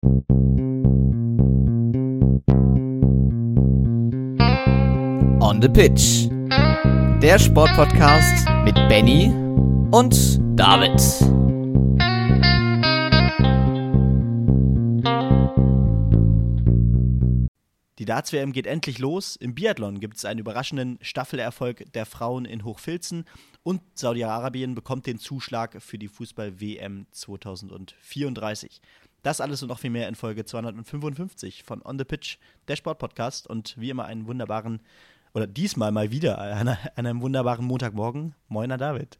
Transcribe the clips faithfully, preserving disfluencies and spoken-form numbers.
On the Pitch, der Sportpodcast mit Benny und David. Die Darts-W M geht endlich los. Im Biathlon gibt es einen überraschenden Staffelerfolg der Frauen in Hochfilzen und Saudi-Arabien bekommt den Zuschlag für die Fußball-W M zwanzig vierunddreißig. Das alles und noch viel mehr in Folge zweihundertfünfundfünfzig von On the Pitch, der Sportpodcast, und wie immer einen wunderbaren, oder diesmal mal wieder an einem wunderbaren Montagmorgen. Moiner David.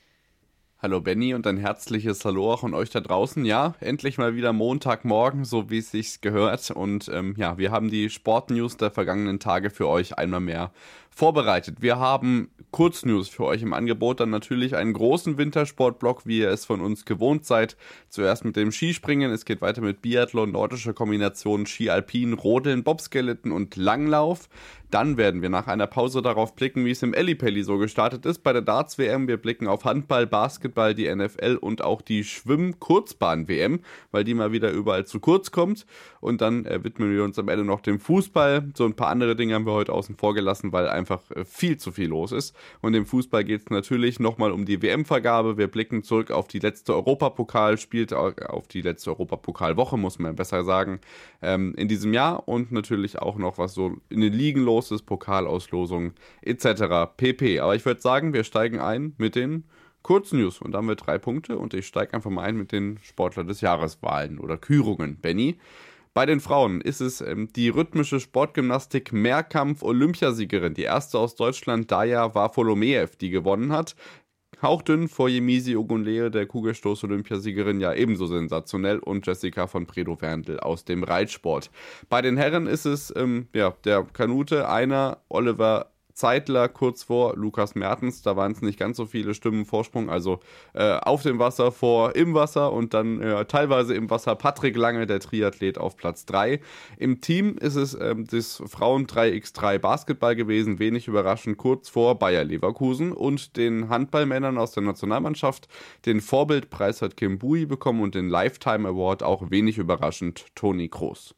Hallo Benny und ein herzliches Hallo auch an euch da draußen. Ja, endlich mal wieder Montagmorgen, so wie es sich gehört. Und ähm, ja, wir haben die Sportnews der vergangenen Tage für euch einmal mehr vorbereitet. Wir haben Kurznews für euch im Angebot, dann natürlich einen großen Wintersportblock, wie ihr es von uns gewohnt seid. Zuerst mit dem Skispringen, es geht weiter mit Biathlon, nordischer Kombination, Ski Alpin, Rodeln, Bobskeleton und Langlauf. Dann werden wir nach einer Pause darauf blicken, wie es im Ellipelli so gestartet ist bei der Darts-W M. Wir blicken auf Handball, Basketball, die N F L und auch die Schwimm-Kurzbahn-W M, weil die mal wieder überall zu kurz kommt. Und dann äh, widmen wir uns am Ende noch dem Fußball. So ein paar andere Dinge haben wir heute außen vor gelassen, weil einfach äh, viel zu viel los ist. Und im Fußball geht es natürlich nochmal um die W M-Vergabe. Wir blicken zurück auf die letzte Europapokal, spielt auf die letzte Europapokalwoche, muss man besser sagen, ähm, in diesem Jahr. Und natürlich auch noch, was so in den Ligen los ist, Pokalauslosung et cetera pp. Aber ich würde sagen, wir steigen ein mit den Kurznews und da haben wir drei Punkte und ich steige einfach mal ein mit den Sportler des Jahreswahlen oder Kürungen. Benny, bei den Frauen ist es ähm, die rhythmische Sportgymnastik Mehrkampf-Olympiasiegerin, die erste aus Deutschland, Daya Varfolomeev, die gewonnen hat. Hauchdünn vor Yemisi Ogunleye, der Kugelstoß-Olympiasiegerin, ja ebenso sensationell, und Jessica von Bredow-Werndl aus dem Reitsport. Bei den Herren ist es ähm, ja, der Kanute, einer, Oliver Zeitler kurz vor Lukas Mertens, da waren es nicht ganz so viele Stimmen Vorsprung, also äh, auf dem Wasser vor im Wasser und dann äh, teilweise im Wasser Patrick Lange, der Triathlet, auf Platz drei. Im Team ist es ähm, das Frauen drei gegen drei Basketball gewesen, wenig überraschend kurz vor Bayer Leverkusen, und den Handballmännern aus der Nationalmannschaft. Den Vorbildpreis hat Kim Bui bekommen und den Lifetime Award auch wenig überraschend Toni Kroos.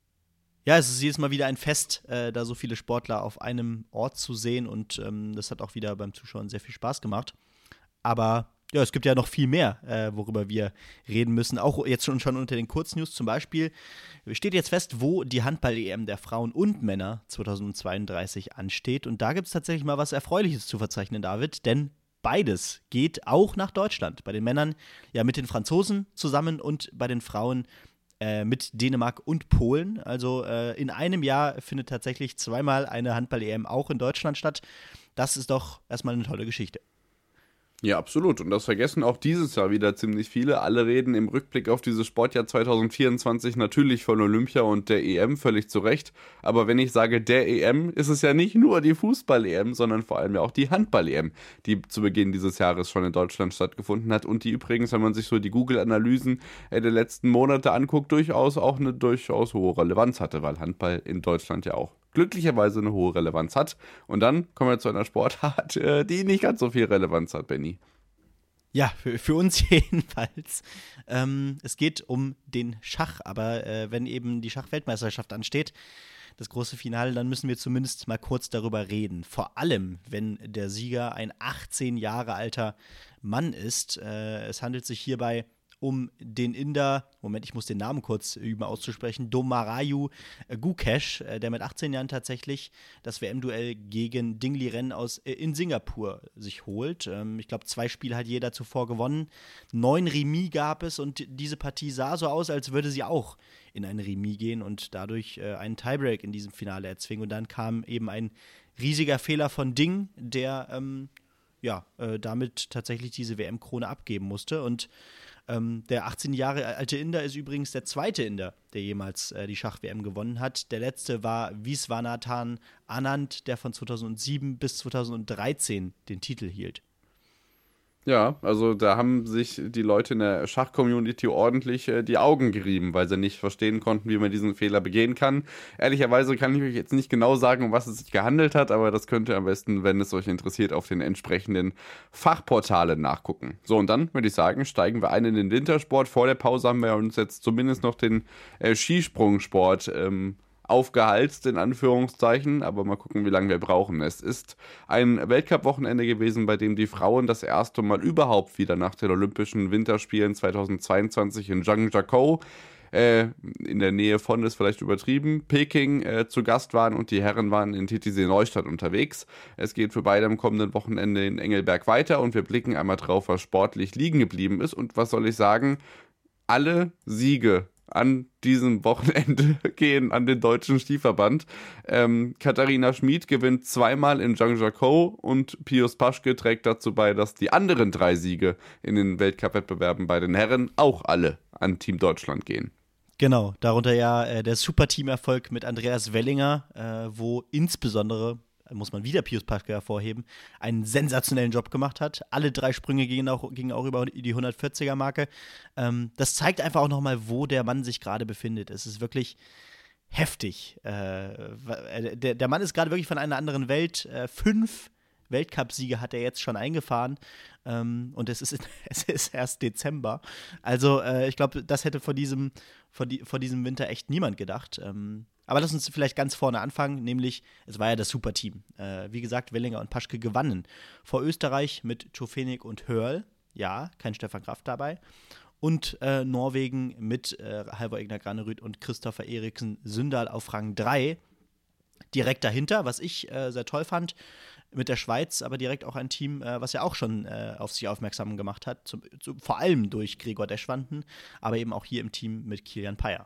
Ja, es ist jedes Mal wieder ein Fest, äh, da so viele Sportler auf einem Ort zu sehen, und ähm, das hat auch wieder beim Zuschauen sehr viel Spaß gemacht. Aber ja, es gibt ja noch viel mehr, äh, worüber wir reden müssen, auch jetzt schon, schon unter den Kurznews. Zum Beispiel steht jetzt fest, wo die Handball-E M der Frauen und Männer zweitausendzweiunddreißig ansteht, und da gibt es tatsächlich mal was Erfreuliches zu verzeichnen, David, denn beides geht auch nach Deutschland. Bei den Männern ja mit den Franzosen zusammen und bei den Frauen mit Dänemark und Polen. Also äh, in einem Jahr findet tatsächlich zweimal eine Handball-E M auch in Deutschland statt. Das ist doch erstmal eine tolle Geschichte. Ja, absolut. Und das vergessen auch dieses Jahr wieder ziemlich viele. Alle reden im Rückblick auf dieses Sportjahr zweitausendvierundzwanzig natürlich von Olympia und der E M, völlig zu Recht. Aber wenn ich sage der E M, ist es ja nicht nur die Fußball-E M, sondern vor allem ja auch die Handball-E M, die zu Beginn dieses Jahres schon in Deutschland stattgefunden hat. Und die übrigens, wenn man sich so die Google-Analysen der letzten Monate anguckt, durchaus auch eine durchaus hohe Relevanz hatte, weil Handball in Deutschland ja auch glücklicherweise eine hohe Relevanz hat. Und dann kommen wir zu einer Sportart, die nicht ganz so viel Relevanz hat, Benny. Ja, für, für uns jedenfalls. Ähm, es geht um den Schach, aber äh, wenn eben die Schachweltmeisterschaft ansteht, das große Finale, dann müssen wir zumindest mal kurz darüber reden. Vor allem, wenn der Sieger ein achtzehn Jahre alter Mann ist. Äh, es handelt sich hierbei um den Inder, Moment, ich muss den Namen kurz üben auszusprechen, Domarayu Gukesh, der mit achtzehn Jahren tatsächlich das W M-Duell gegen Ding Liren aus in Singapur sich holt. Ich glaube, zwei Spiele hat jeder zuvor gewonnen. Neun Remis gab es, und diese Partie sah so aus, als würde sie auch in ein Remis gehen und dadurch einen Tiebreak in diesem Finale erzwingen. Und dann kam eben ein riesiger Fehler von Ding, der ähm, ja, äh, damit tatsächlich diese W M-Krone abgeben musste. Und Ähm, der achtzehn Jahre alte Inder ist übrigens der zweite Inder, der jemals äh, die Schach-W M gewonnen hat. Der letzte war Viswanathan Anand, der von zweitausendsieben bis zweitausenddreizehn den Titel hielt. Ja, also da haben sich die Leute in der Schach-Community ordentlich äh, die Augen gerieben, weil sie nicht verstehen konnten, wie man diesen Fehler begehen kann. Ehrlicherweise kann ich euch jetzt nicht genau sagen, um was es sich gehandelt hat, aber das könnt ihr am besten, wenn es euch interessiert, auf den entsprechenden Fachportalen nachgucken. So, und dann würde ich sagen, steigen wir ein in den Wintersport. Vor der Pause haben wir uns jetzt zumindest noch den äh, Skisprungsport ähm, aufgehalst, in Anführungszeichen, aber mal gucken, wie lange wir brauchen. Es ist ein Weltcup-Wochenende gewesen, bei dem die Frauen das erste Mal überhaupt wieder nach den Olympischen Winterspielen zweitausendzweiundzwanzig in Zhangjiakou, äh, in der Nähe von, ist vielleicht übertrieben, Peking äh, zu Gast waren, und die Herren waren in Titisee-Neustadt unterwegs. Es geht für beide am kommenden Wochenende in Engelberg weiter, und wir blicken einmal drauf, was sportlich liegen geblieben ist, und was soll ich sagen, alle Siege an diesem Wochenende gehen an den deutschen Skiverband. Ähm, Katharina Schmid gewinnt zweimal in Zhangjiakou, und Pius Paschke trägt dazu bei, dass die anderen drei Siege in den Weltcup-Wettbewerben bei den Herren auch alle an Team Deutschland gehen. Genau, darunter ja äh, der Superteam-Erfolg mit Andreas Wellinger, äh, wo insbesondere, muss man wieder Pius Paschke hervorheben, einen sensationellen Job gemacht hat. Alle drei Sprünge gingen auch, gingen auch über die hundertvierziger-Marke. Ähm, das zeigt einfach auch nochmal, wo der Mann sich gerade befindet. Es ist wirklich heftig. Äh, der, der Mann ist gerade wirklich von einer anderen Welt. Äh, fünf Weltcupsiege hat er jetzt schon eingefahren. Ähm, und es ist, es ist erst Dezember. Also äh, ich glaube, das hätte vor diesem, vor, die, vor diesem Winter echt niemand gedacht. Ähm, aber lass uns vielleicht ganz vorne anfangen, nämlich, es war ja das Superteam. Äh, wie gesagt, Wellinger und Paschke gewannen vor Österreich mit Tschofenig und Hörl. Ja, kein Stefan Kraft dabei. Und äh, Norwegen mit äh, Halvor Egner Granerud und Christopher Eriksen Sündal auf Rang drei. Direkt dahinter, was ich äh, sehr toll fand, mit der Schweiz, aber direkt auch ein Team, äh, was ja auch schon äh, auf sich aufmerksam gemacht hat, zum, zu, vor allem durch Gregor Deschwanden, aber eben auch hier im Team mit Kilian Payer.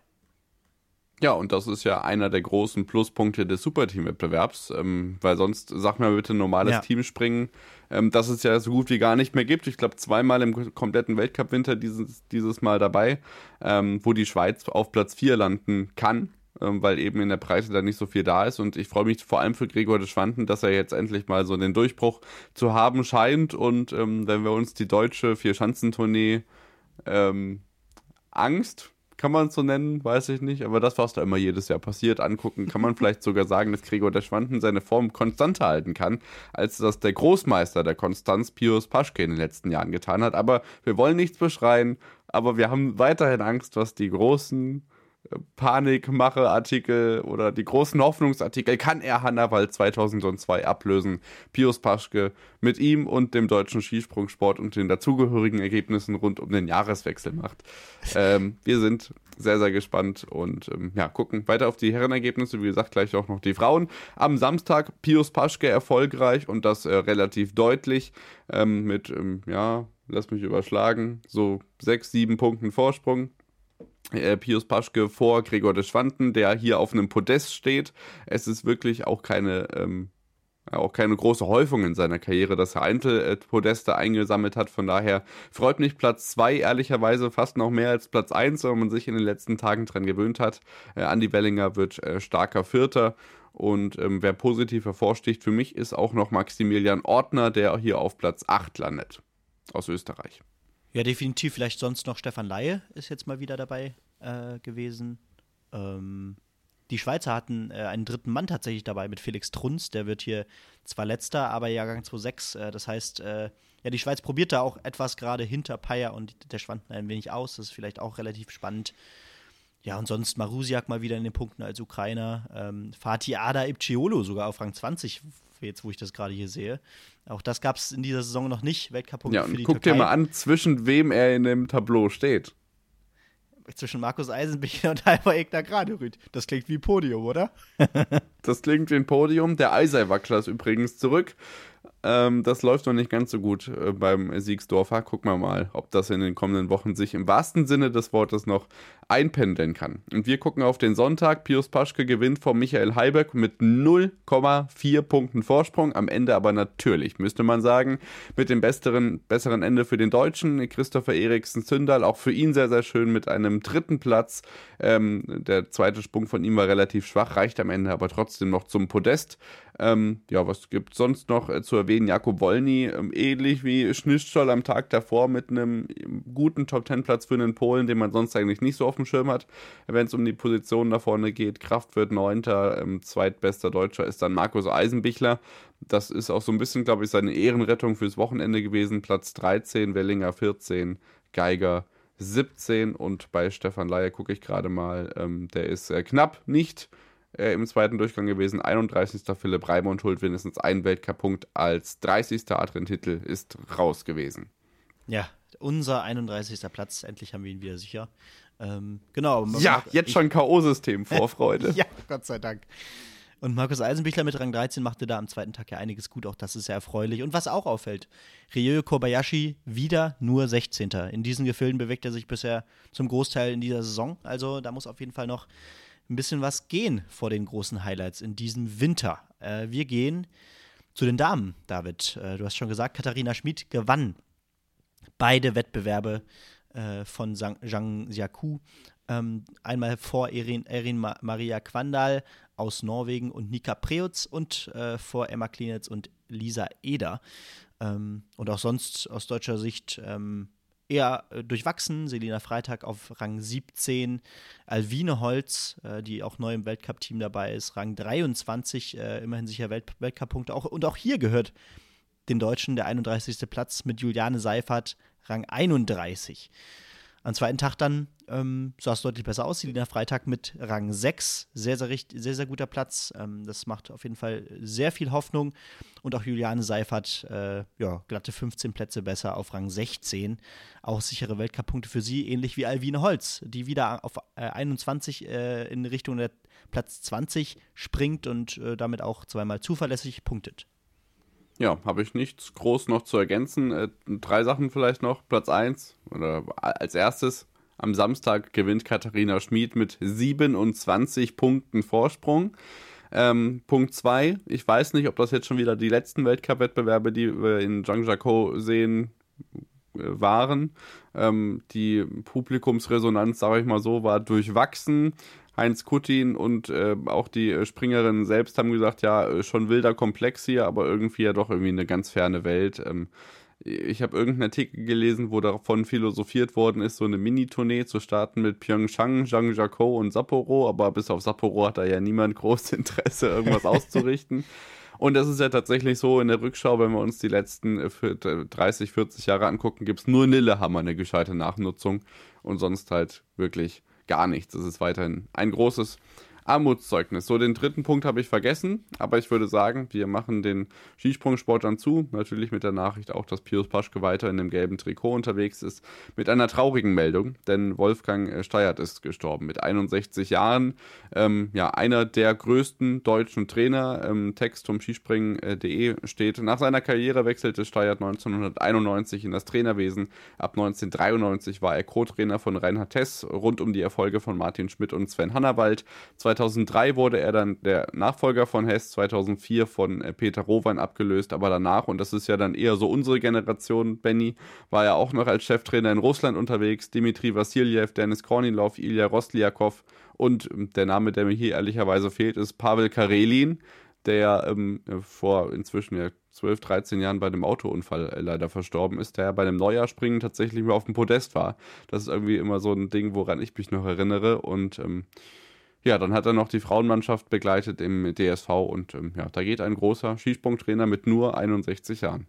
Ja, und das ist ja einer der großen Pluspunkte des Superteam-Wettbewerbs, ähm, weil sonst, sag mir bitte, normales Ja. Teamspringen, ähm, das es ja so gut wie gar nicht mehr gibt. Ich glaube, zweimal im kompletten Weltcup-Winter dieses, dieses Mal dabei, ähm, wo die Schweiz auf Platz vier landen kann, ähm, weil eben in der Breite da nicht so viel da ist. Und ich freue mich vor allem für Gregor Deschwanden, dass er jetzt endlich mal so den Durchbruch zu haben scheint. Und ähm, wenn wir uns die deutsche Vier-Schanzentournee ähm, Angst, kann man es so nennen, weiß ich nicht, aber das, was da immer jedes Jahr passiert, angucken, kann man vielleicht sogar sagen, dass Gregor Deschwanden seine Form konstanter halten kann, als das der Großmeister der Konstanz, Pius Paschke, in den letzten Jahren getan hat. Aber wir wollen nichts beschreien, aber wir haben weiterhin Angst, was die großen Panikmache-Artikel oder die großen Hoffnungsartikel, kann er Hannawald zweitausendzwei ablösen. Pius Paschke mit ihm und dem deutschen Skisprungsport und den dazugehörigen Ergebnissen rund um den Jahreswechsel macht. Ähm, wir sind sehr, sehr gespannt und ähm, ja, gucken weiter auf die Herrenergebnisse. Wie gesagt, gleich auch noch die Frauen. Am Samstag Pius Paschke erfolgreich, und das äh, relativ deutlich ähm, mit, ähm, ja, lass mich überschlagen, so sechs, sieben Punkten Vorsprung. Äh, Pius Paschke vor Gregor Deschwanden, der hier auf einem Podest steht. Es ist wirklich auch keine, ähm, auch keine große Häufung in seiner Karriere, dass er Einzelpodeste eingesammelt hat. Von daher freut mich Platz zwei ehrlicherweise fast noch mehr als Platz eins, weil man sich in den letzten Tagen dran gewöhnt hat. Äh, Andi Wellinger wird äh, starker Vierter. Und ähm, wer positiv hervorsticht für mich, ist auch noch Maximilian Ortner, der hier auf Platz acht landet, aus Österreich. Ja, definitiv. Vielleicht sonst noch Stefan Laie ist jetzt mal wieder dabei äh, gewesen. Ähm, die Schweizer hatten äh, einen dritten Mann tatsächlich dabei mit Felix Trunz. Der wird hier zwar letzter, aber Jahrgang zweitausendsechs. Äh, das heißt, äh, ja, die Schweiz probiert da auch etwas gerade hinter Payer und Deschwanden ein wenig aus. Das ist vielleicht auch relativ spannend. Ja, und sonst Marusiak mal wieder in den Punkten als Ukrainer. Ähm, Fatih Ada Ipciolo sogar auf Rang zwanzig, jetzt wo ich das gerade hier sehe. Auch das gab es in dieser Saison noch nicht. Weltcup-Punkte Ja, für und die guck Türkei. dir mal an, zwischen wem er in dem Tableau steht. Zwischen Markus Eisenbichler und Halvor Egner Granerud. Das klingt wie Podium, oder? Das klingt wie ein Podium. Der Eiseiwackler ist übrigens zurück. Ähm, das läuft noch nicht ganz so gut äh, beim Siegsdorfer. Gucken wir mal, ob das in den kommenden Wochen sich im wahrsten Sinne des Wortes noch einpendeln kann. Und wir gucken auf den Sonntag. Pius Paschke gewinnt vor Michael Heiberg mit null Komma vier Punkten Vorsprung. Am Ende aber natürlich, müsste man sagen, mit dem besseren, besseren Ende für den Deutschen. Christopher Eriksen Sündal, auch für ihn sehr, sehr schön mit einem dritten Platz. Ähm, der zweite Sprung von ihm war relativ schwach, reicht am Ende aber trotzdem noch zum Podest. Ähm, ja, was gibt es sonst noch äh, zu erwähnen? Jakob Wolny, ähm, ähnlich wie Schnitzschol am Tag davor mit einem guten Top-Zehn-Platz für einen Polen, den man sonst eigentlich nicht so auf dem Schirm hat, wenn es um die Positionen da vorne geht. Kraft wird Neunter, ähm, zweitbester Deutscher ist dann Markus Eisenbichler. Das ist auch so ein bisschen, glaube ich, seine Ehrenrettung fürs Wochenende gewesen. Platz dreizehn, Wellinger vierzehn, Geiger siebzehn und bei Stefan Laie gucke ich gerade mal, ähm, der ist äh, knapp nicht äh, im zweiten Durchgang gewesen. einunddreißigster Philipp Raimund holt mindestens einen Weltcup-Punkt als dreißigster Adrian-Titel ist raus gewesen. Ja, unser einunddreißigster Platz, endlich haben wir ihn wieder sicher. Ähm, genau. Ja, jetzt schon K O-System, Vorfreude. Ja, Gott sei Dank. Und Markus Eisenbichler mit Rang dreizehn machte da am zweiten Tag ja einiges gut, auch das ist sehr erfreulich. Und was auch auffällt, Ryo Kobayashi wieder nur sechzehnter In diesen Gefilden bewegt er sich bisher zum Großteil in dieser Saison. Also da muss auf jeden Fall noch ein bisschen was gehen vor den großen Highlights in diesem Winter. Äh, wir gehen zu den Damen, David. Äh, du hast schon gesagt, Katharina Schmid gewann beide Wettbewerbe äh, von Zhang Jiakou. Ähm, einmal vor Erin, Erin Ma- Maria Kvandal aus Norwegen und Nika Preutz und äh, vor Emma Klinitz und Lisa Eder. Ähm, und auch sonst aus deutscher Sicht ähm, eher äh, durchwachsen. Selina Freitag auf Rang siebzehn, Alwine Holz, äh, die auch neu im Weltcup-Team dabei ist, Rang dreiundzwanzig, äh, immerhin sicher Welt- Weltcup-Punkte. Auch, und auch hier gehört den Deutschen der einunddreißigste Platz mit Juliane Seifert, Rang einunddreißig. Am zweiten Tag dann ähm, sah es deutlich besser aus. Selina Freitag mit Rang sechs. Sehr, sehr, richtig, sehr, sehr guter Platz. Ähm, das macht auf jeden Fall sehr viel Hoffnung. Und auch Juliane Seifert, äh, ja, glatte fünfzehn Plätze besser auf Rang sechzehn. Auch sichere Weltcup-Punkte für sie, ähnlich wie Alwine Holz, die wieder auf äh, einundzwanzig äh, in Richtung der Platz zwanzig springt und äh, damit auch zweimal zuverlässig punktet. Ja, habe ich nichts groß noch zu ergänzen. Äh, drei Sachen vielleicht noch. Platz eins oder als erstes am Samstag gewinnt Katharina Schmid mit siebenundzwanzig Punkten Vorsprung. Ähm, Punkt zwei, ich weiß nicht, ob das jetzt schon wieder die letzten Weltcup-Wettbewerbe, die wir in Zhangjiakou sehen, äh, waren. Ähm, die Publikumsresonanz, sage ich mal so, war durchwachsen. Heinz Kuttin und äh, auch die Springerinnen selbst haben gesagt, ja, schon wilder Komplex hier, aber irgendwie ja doch irgendwie eine ganz ferne Welt. Ähm, ich habe irgendeinen Artikel gelesen, wo davon philosophiert worden ist, so eine Mini-Tournee zu starten mit Pyeongchang, Zhangjiakou und Sapporo, aber bis auf Sapporo hat da ja niemand großes Interesse, irgendwas auszurichten. Und das ist ja tatsächlich so in der Rückschau, wenn wir uns die letzten dreißig, vierzig Jahre angucken, gibt es nur in Lillehammer eine gescheite Nachnutzung und sonst halt wirklich gar nichts. Es ist weiterhin ein großes Armutszeugnis. So, den dritten Punkt habe ich vergessen, aber ich würde sagen, wir machen den Skisprungsport dann zu. Natürlich mit der Nachricht auch, dass Pius Paschke weiter in dem gelben Trikot unterwegs ist. Mit einer traurigen Meldung, denn Wolfgang Steiert ist gestorben mit einundsechzig Jahren. Ähm, ja, einer der größten deutschen Trainer. Ähm, Text vom Skispringen punkt de steht: Nach seiner Karriere wechselte Steiert neunzehnhunderteinundneunzig in das Trainerwesen. Ab neunzehnhundertdreiundneunzig war er Co-Trainer von Reinhard Hess rund um die Erfolge von Martin Schmidt und Sven Hannawald. zweitausenddrei wurde er dann der Nachfolger von Hess, zweitausendvier von Peter Rowan abgelöst, aber danach, und das ist ja dann eher so unsere Generation, Benny, war er auch noch als Cheftrainer in Russland unterwegs. Dimitri Vassiljev, Dennis Kornilov, Ilya Rosliakov und der Name, der mir hier ehrlicherweise fehlt, ist Pavel Karelin, der ähm, vor inzwischen ja zwölf, dreizehn Jahren bei einem Autounfall äh, leider verstorben ist, der bei einem Neujahrspringen tatsächlich mal auf dem Podest war. Das ist irgendwie immer so ein Ding, woran ich mich noch erinnere und ähm, ja, dann hat er noch die Frauenmannschaft begleitet im D S V und ähm, ja, da geht ein großer Skisprungtrainer mit nur einundsechzig Jahren.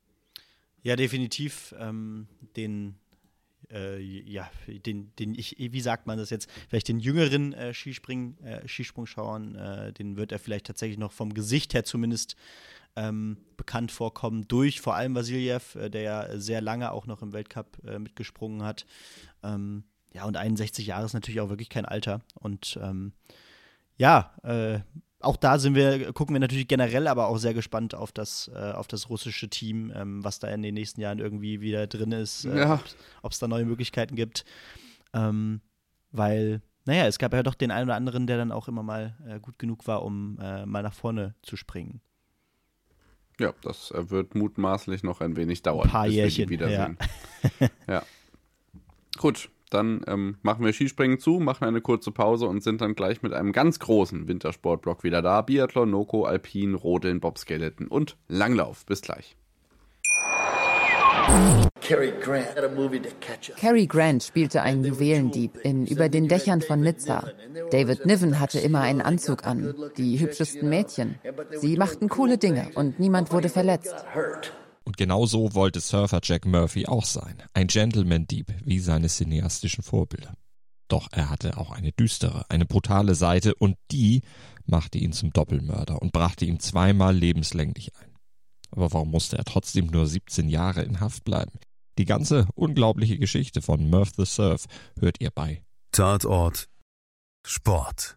Ja, definitiv ähm, den, äh, ja, den, den ich, wie sagt man das jetzt, vielleicht den jüngeren äh, Skispring, äh, Skisprungschauern, äh, den wird er vielleicht tatsächlich noch vom Gesicht her zumindest ähm, bekannt vorkommen, durch vor allem Vassiljev, äh, der ja sehr lange auch noch im Weltcup äh, mitgesprungen hat. Ähm, Ja, und einundsechzig Jahre ist natürlich auch wirklich kein Alter. Und ähm, ja, äh, auch da sind wir, gucken wir natürlich generell aber auch sehr gespannt auf das, äh, auf das russische Team, ähm, was da in den nächsten Jahren irgendwie wieder drin ist, äh, Ja. ob es da neue Möglichkeiten gibt. Ähm, weil, naja, es gab ja doch den einen oder anderen, der dann auch immer mal äh, gut genug war, um äh, mal nach vorne zu springen. Ja, das äh, wird mutmaßlich noch ein wenig dauern, Ein paar bis wir Jährchen, die wiedersehen. Ja. Gut, dann ähm, machen wir Skispringen zu, machen eine kurze Pause und sind dann gleich mit einem ganz großen Wintersportblock wieder da. Biathlon, Noko, Alpin, Rodeln, Bobskeleton und Langlauf. Bis gleich. Cary Grant spielte einen Juwelendieb in Über den Dächern von Nizza. David Niven hatte immer einen Anzug an, die hübschesten Mädchen. Sie machten coole Dinge und niemand wurde verletzt. Und genau so wollte Surfer Jack Murphy auch sein. Ein Gentleman-Dieb wie seine cineastischen Vorbilder. Doch er hatte auch eine düstere, eine brutale Seite und die machte ihn zum Doppelmörder und brachte ihn zweimal lebenslänglich ein. Aber warum musste er trotzdem nur siebzehn Jahre in Haft bleiben? Die ganze unglaubliche Geschichte von Murph the Surf hört ihr bei Tatort Sport.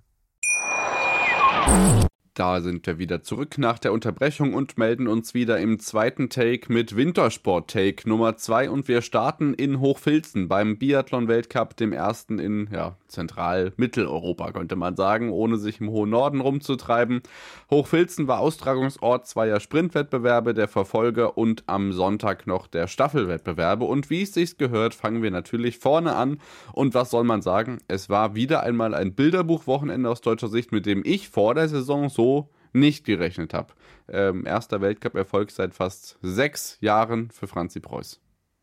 Da sind wir wieder zurück nach der Unterbrechung und melden uns wieder im zweiten Take mit Wintersport-Take Nummer zwei und wir starten in Hochfilzen beim Biathlon-Weltcup, dem ersten in ja, Zentral-Mitteleuropa, könnte man sagen, ohne sich im hohen Norden rumzutreiben. Hochfilzen war Austragungsort zweier Sprintwettbewerbe, der Verfolger und am Sonntag noch der Staffelwettbewerbe und wie es sich gehört, fangen wir natürlich vorne an und was soll man sagen, es war wieder einmal ein Bilderbuchwochenende aus deutscher Sicht, mit dem ich vor der Saison so nicht gerechnet habe. Ähm, erster Weltcup-Erfolg seit fast sechs Jahren für Franzi Preuß.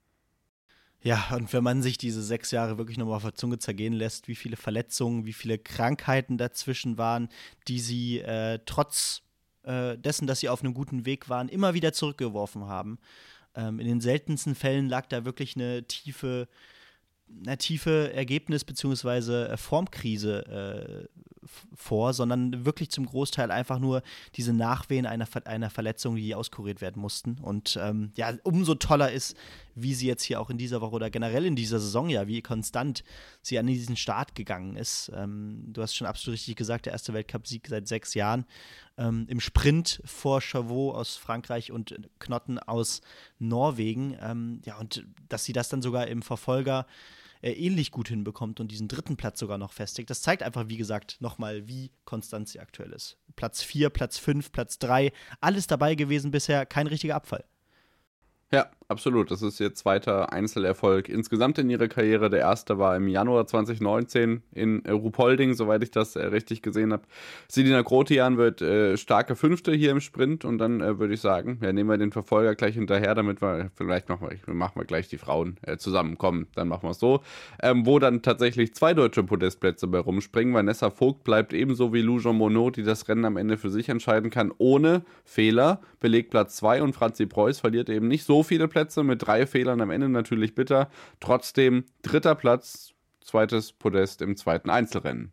Ja, und wenn man sich diese sechs Jahre wirklich nochmal auf der Zunge zergehen lässt, wie viele Verletzungen, wie viele Krankheiten dazwischen waren, die sie äh, trotz äh, dessen, dass sie auf einem guten Weg waren, immer wieder zurückgeworfen haben. Ähm, in den seltensten Fällen lag da wirklich eine tiefe eine tiefe Ergebnis- bzw. Formkrise äh, vor, sondern wirklich zum Großteil einfach nur diese Nachwehen einer, einer Verletzung, die auskuriert werden mussten. Und ähm, ja, umso toller ist, wie sie jetzt hier auch in dieser Woche oder generell in dieser Saison ja, wie konstant sie an diesen Start gegangen ist. Ähm, du hast schon absolut richtig gesagt, der erste Weltcup-Sieg seit sechs Jahren. Ähm, im Sprint vor Chavot aus Frankreich und Knotten aus Norwegen. Ähm, ja, und dass sie das dann sogar im Verfolger äh, ähnlich gut hinbekommt und diesen dritten Platz sogar noch festigt. Das zeigt einfach, wie gesagt, nochmal, wie konstant sie aktuell ist. Platz vier, Platz fünf, Platz drei, alles dabei gewesen bisher, kein richtiger Abfall. Ja, absolut. Das ist ihr zweiter Einzelerfolg insgesamt in ihrer Karriere. Der erste war im Januar zwanzig neunzehn in äh, Ruhpolding, soweit ich das äh, richtig gesehen habe. Selina Grotian wird äh, starke Fünfte hier im Sprint und dann äh, würde ich sagen, ja, nehmen wir den Verfolger gleich hinterher, damit wir vielleicht noch mal, machen wir gleich die Frauen äh, zusammenkommen. Dann machen wir es so. Ähm, wo dann tatsächlich zwei deutsche Podestplätze bei rumspringen. Vanessa Vogt bleibt ebenso wie Lou Jean Monod, die das Rennen am Ende für sich entscheiden kann, ohne Fehler. Belegt Platz zwei und Franzi Preuß verliert eben nicht so viele Plätze, mit drei Fehlern am Ende natürlich bitter. Trotzdem dritter Platz, zweites Podest im zweiten Einzelrennen.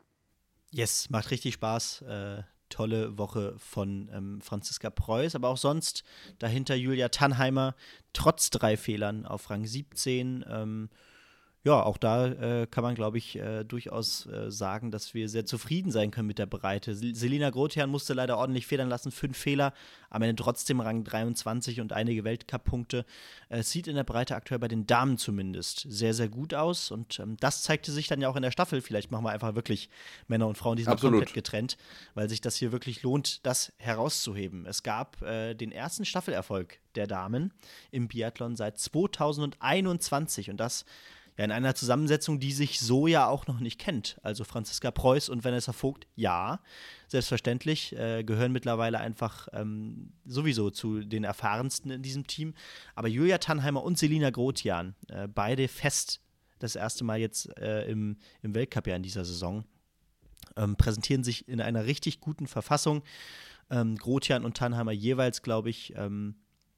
Yes, macht richtig Spaß. Äh, tolle Woche von ähm, Franziska Preuß, aber auch sonst dahinter Julia Tannheimer, trotz drei Fehlern auf Rang siebzehn. Ähm, ja, auch da äh, kann man, glaube ich, äh, durchaus äh, sagen, dass wir sehr zufrieden sein können mit der Breite. Selina Grotian musste leider ordentlich federn lassen, fünf Fehler, am Ende trotzdem Rang dreiundzwanzig und einige Weltcup-Punkte. Äh, es sieht in der Breite aktuell bei den Damen zumindest sehr, sehr gut aus und ähm, das zeigte sich dann ja auch in der Staffel. Vielleicht machen wir einfach wirklich Männer und Frauen, die sind komplett getrennt, weil sich das hier wirklich lohnt, das herauszuheben. Es gab äh, den ersten Staffelerfolg der Damen im Biathlon seit zweitausendeinundzwanzig und das ja, in einer Zusammensetzung, die sich so ja auch noch nicht kennt. Also Franziska Preuß und Vanessa Vogt, ja, selbstverständlich, äh, gehören mittlerweile einfach ähm, sowieso zu den erfahrensten in diesem Team. Aber Julia Tannheimer und Selina Grotian, äh, beide fest das erste Mal jetzt äh, im, im Weltcup ja in dieser Saison, ähm, präsentieren sich in einer richtig guten Verfassung. Ähm, Grotian und Tannheimer jeweils, glaube ich, ähm,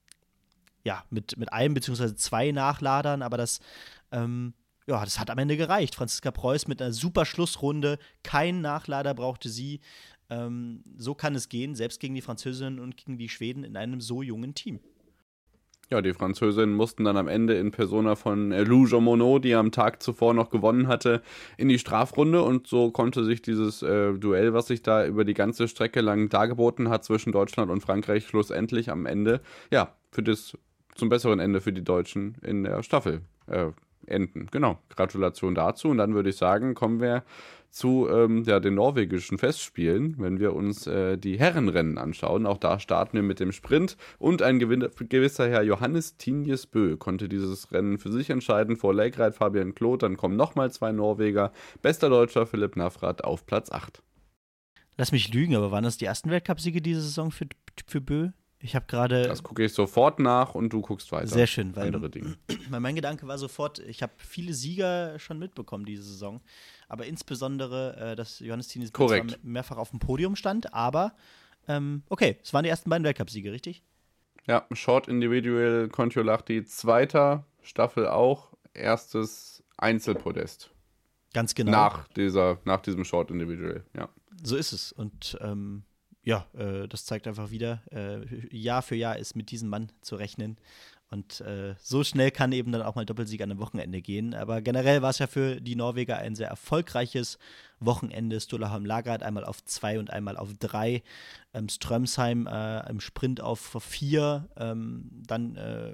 ja, mit, mit einem beziehungsweise zwei Nachladern, aber das Ähm, ja, das hat am Ende gereicht. Franziska Preuß mit einer super Schlussrunde, kein Nachlader brauchte sie. Ähm, so kann es gehen, selbst gegen die Französinnen und gegen die Schweden in einem so jungen Team. Ja, die Französinnen mussten dann am Ende in Persona von Lou Jean Monod, die am Tag zuvor noch gewonnen hatte, in die Strafrunde und so konnte sich dieses äh, Duell, was sich da über die ganze Strecke lang dargeboten hat zwischen Deutschland und Frankreich, schlussendlich am Ende, ja, für das zum besseren Ende für die Deutschen in der Staffel äh, enden. Genau, Gratulation dazu. Und dann würde ich sagen, kommen wir zu ähm, ja, den norwegischen Festspielen, wenn wir uns äh, die Herrenrennen anschauen. Auch da starten wir mit dem Sprint und ein gewin- gewisser Herr Johannes Tinjes Bø konnte dieses Rennen für sich entscheiden vor Legreit Fabian Kloth. Dann kommen nochmal zwei Norweger. Bester Deutscher Philipp Navrat auf Platz acht. Lass mich lügen, aber waren das die ersten Weltcupsiege diese Saison für, für Bø? Ich habe gerade. Das gucke ich sofort nach und du guckst weiter. Sehr schön, weil andere Dinge. Mein Gedanke war sofort, ich habe viele Sieger schon mitbekommen diese Saison, aber insbesondere, äh, dass Johannes Tinjes Bø zwar mehrfach auf dem Podium stand, aber ähm, okay, es waren die ersten beiden Weltcupsiege, richtig? Ja, Short Individual Kontiolahti, zweiter, Staffel auch, erstes Einzelpodest. Ganz genau. Nach, dieser, nach diesem Short Individual, ja. So ist es und ähm, ja, äh, das zeigt einfach wieder, äh, Jahr für Jahr ist mit diesem Mann zu rechnen. Und äh, so schnell kann eben dann auch mal Doppelsieg an einem Wochenende gehen. Aber generell war es ja für die Norweger ein sehr erfolgreiches Wochenende. Sturla Holm-Lagrad einmal auf zwei und einmal auf drei. Ähm, Strömsheim äh, im Sprint auf vier. Ähm, dann äh,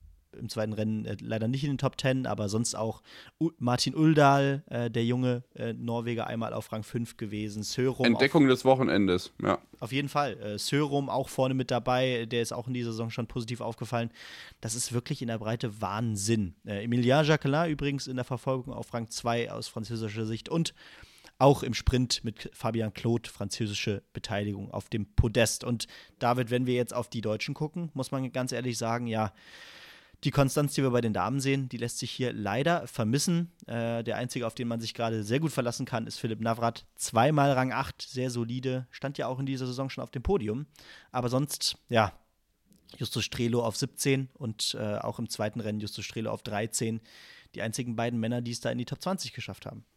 im zweiten Rennen äh, leider nicht in den Top Ten, aber sonst auch U- Martin Uldal, äh, der junge äh, Norweger, einmal auf Rang fünf gewesen. Sörum Entdeckung auf, des Wochenendes, ja. Auf jeden Fall. Äh, Sörum auch vorne mit dabei, der ist auch in dieser Saison schon positiv aufgefallen. Das ist wirklich in der Breite Wahnsinn. Äh, Emilien Jacquelin übrigens in der Verfolgung auf Rang zwei aus französischer Sicht und auch im Sprint mit Fabian Kloth, französische Beteiligung auf dem Podest. Und David, wenn wir jetzt auf die Deutschen gucken, muss man ganz ehrlich sagen, ja, die Konstanz, die wir bei den Damen sehen, die lässt sich hier leider vermissen. Äh, der einzige, auf den man sich gerade sehr gut verlassen kann, ist Philipp Navrat. Zweimal Rang acht, sehr solide. Stand ja auch in dieser Saison schon auf dem Podium. Aber sonst, ja, Justus Strelo auf siebzehn und äh, auch im zweiten Rennen Justus Strelo auf dreizehn. Die einzigen beiden Männer, die es da in die Top zwanzig geschafft haben.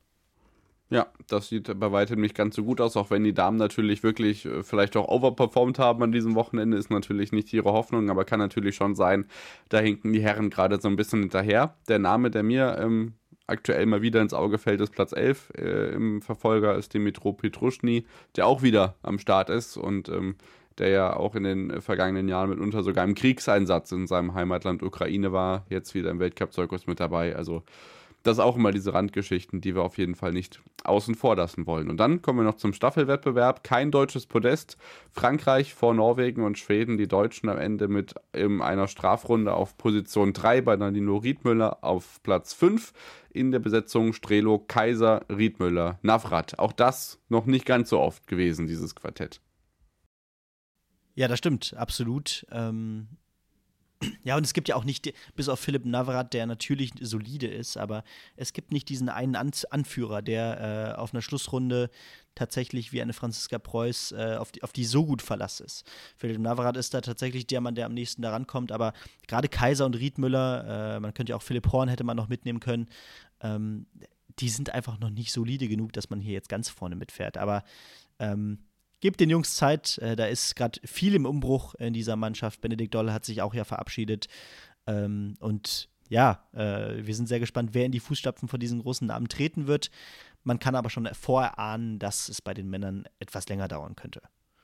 Ja, das sieht bei weitem nicht ganz so gut aus, auch wenn die Damen natürlich wirklich äh, vielleicht auch overperformt haben an diesem Wochenende, ist natürlich nicht ihre Hoffnung, aber kann natürlich schon sein, da hinken die Herren gerade so ein bisschen hinterher. Der Name, der mir ähm, aktuell mal wieder ins Auge fällt, ist Platz elf äh, im Verfolger, ist Dimitro Petruschny, der auch wieder am Start ist und ähm, der ja auch in den vergangenen Jahren mitunter sogar im Kriegseinsatz in seinem Heimatland Ukraine war, jetzt wieder im Weltcup-Zirkus mit dabei, also das ist auch immer diese Randgeschichten, die wir auf jeden Fall nicht außen vor lassen wollen. Und dann kommen wir noch zum Staffelwettbewerb. Kein deutsches Podest. Frankreich vor Norwegen und Schweden. Die Deutschen am Ende mit in einer Strafrunde auf Position drei bei Nadine Riedmüller auf Platz fünf. In der Besetzung Strelo, Kaiser, Riedmüller, Navrat. Auch das noch nicht ganz so oft gewesen, dieses Quartett. Ja, das stimmt, absolut. Ähm Ja, und es gibt ja auch nicht, bis auf Philipp Navrat, der natürlich solide ist, aber es gibt nicht diesen einen An- Anführer, der äh, auf einer Schlussrunde tatsächlich wie eine Franziska Preuß äh, auf, die, auf die so gut Verlass ist. Philipp Navrat ist da tatsächlich der Mann, der am nächsten da rankommt, aber gerade Kaiser und Riedmüller, äh, man könnte ja auch Philipp Horn hätte man noch mitnehmen können, ähm, die sind einfach noch nicht solide genug, dass man hier jetzt ganz vorne mitfährt, aber ähm, gebt den Jungs Zeit, äh, da ist gerade viel im Umbruch in dieser Mannschaft. Benedikt Doll hat sich auch ja verabschiedet. Ähm, und ja, äh, wir sind sehr gespannt, wer in die Fußstapfen von diesen großen Namen treten wird. Man kann aber schon vorahnen, dass es bei den Männern etwas länger dauern könnte.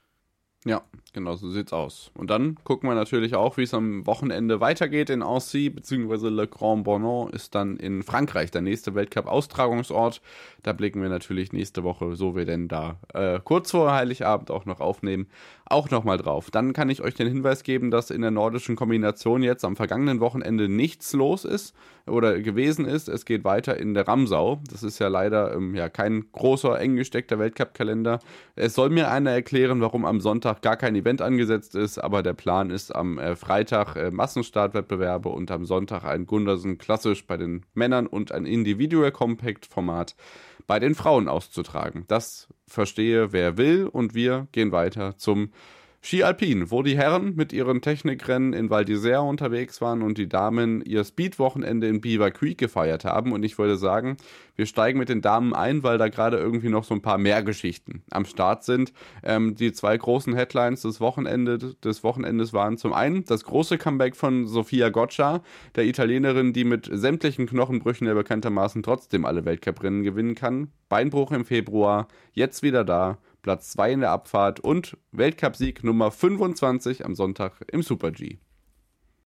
Ja, genau so sieht's aus. Und dann gucken wir natürlich auch, wie es am Wochenende weitergeht in Annecy, beziehungsweise Le Grand Bornand ist dann in Frankreich der nächste Weltcup-Austragungsort. Da blicken wir natürlich nächste Woche, so wir denn da äh, kurz vor Heiligabend auch noch aufnehmen, auch nochmal drauf. Dann kann ich euch den Hinweis geben, dass in der nordischen Kombination jetzt am vergangenen Wochenende nichts los ist oder gewesen ist. Es geht weiter in der Ramsau. Das ist ja leider ähm, ja, kein großer, eng gesteckter Weltcup-Kalender. Es soll mir einer erklären, warum am Sonntag gar kein Event angesetzt ist, aber der Plan ist am äh, Freitag äh, Massenstartwettbewerbe und am Sonntag ein Gundersen klassisch bei den Männern und ein Individual Compact Format bei den Frauen auszutragen. Das verstehe wer will und wir gehen weiter zum Ski Alpin, wo die Herren mit ihren Technikrennen in Val d'Isère unterwegs waren und die Damen ihr Speed-Wochenende in Beaver Creek gefeiert haben. Und ich würde sagen, wir steigen mit den Damen ein, weil da gerade irgendwie noch so ein paar mehr Geschichten am Start sind. Ähm, die zwei großen Headlines des, Wochenende, des Wochenendes waren zum einen das große Comeback von Sofia Goccia, der Italienerin, die mit sämtlichen Knochenbrüchen ja bekanntermaßen trotzdem alle Weltcuprennen gewinnen kann. Beinbruch im Februar, jetzt wieder da. Platz zwei in der Abfahrt und Weltcupsieg Nummer fünfundzwanzig am Sonntag im Super-G.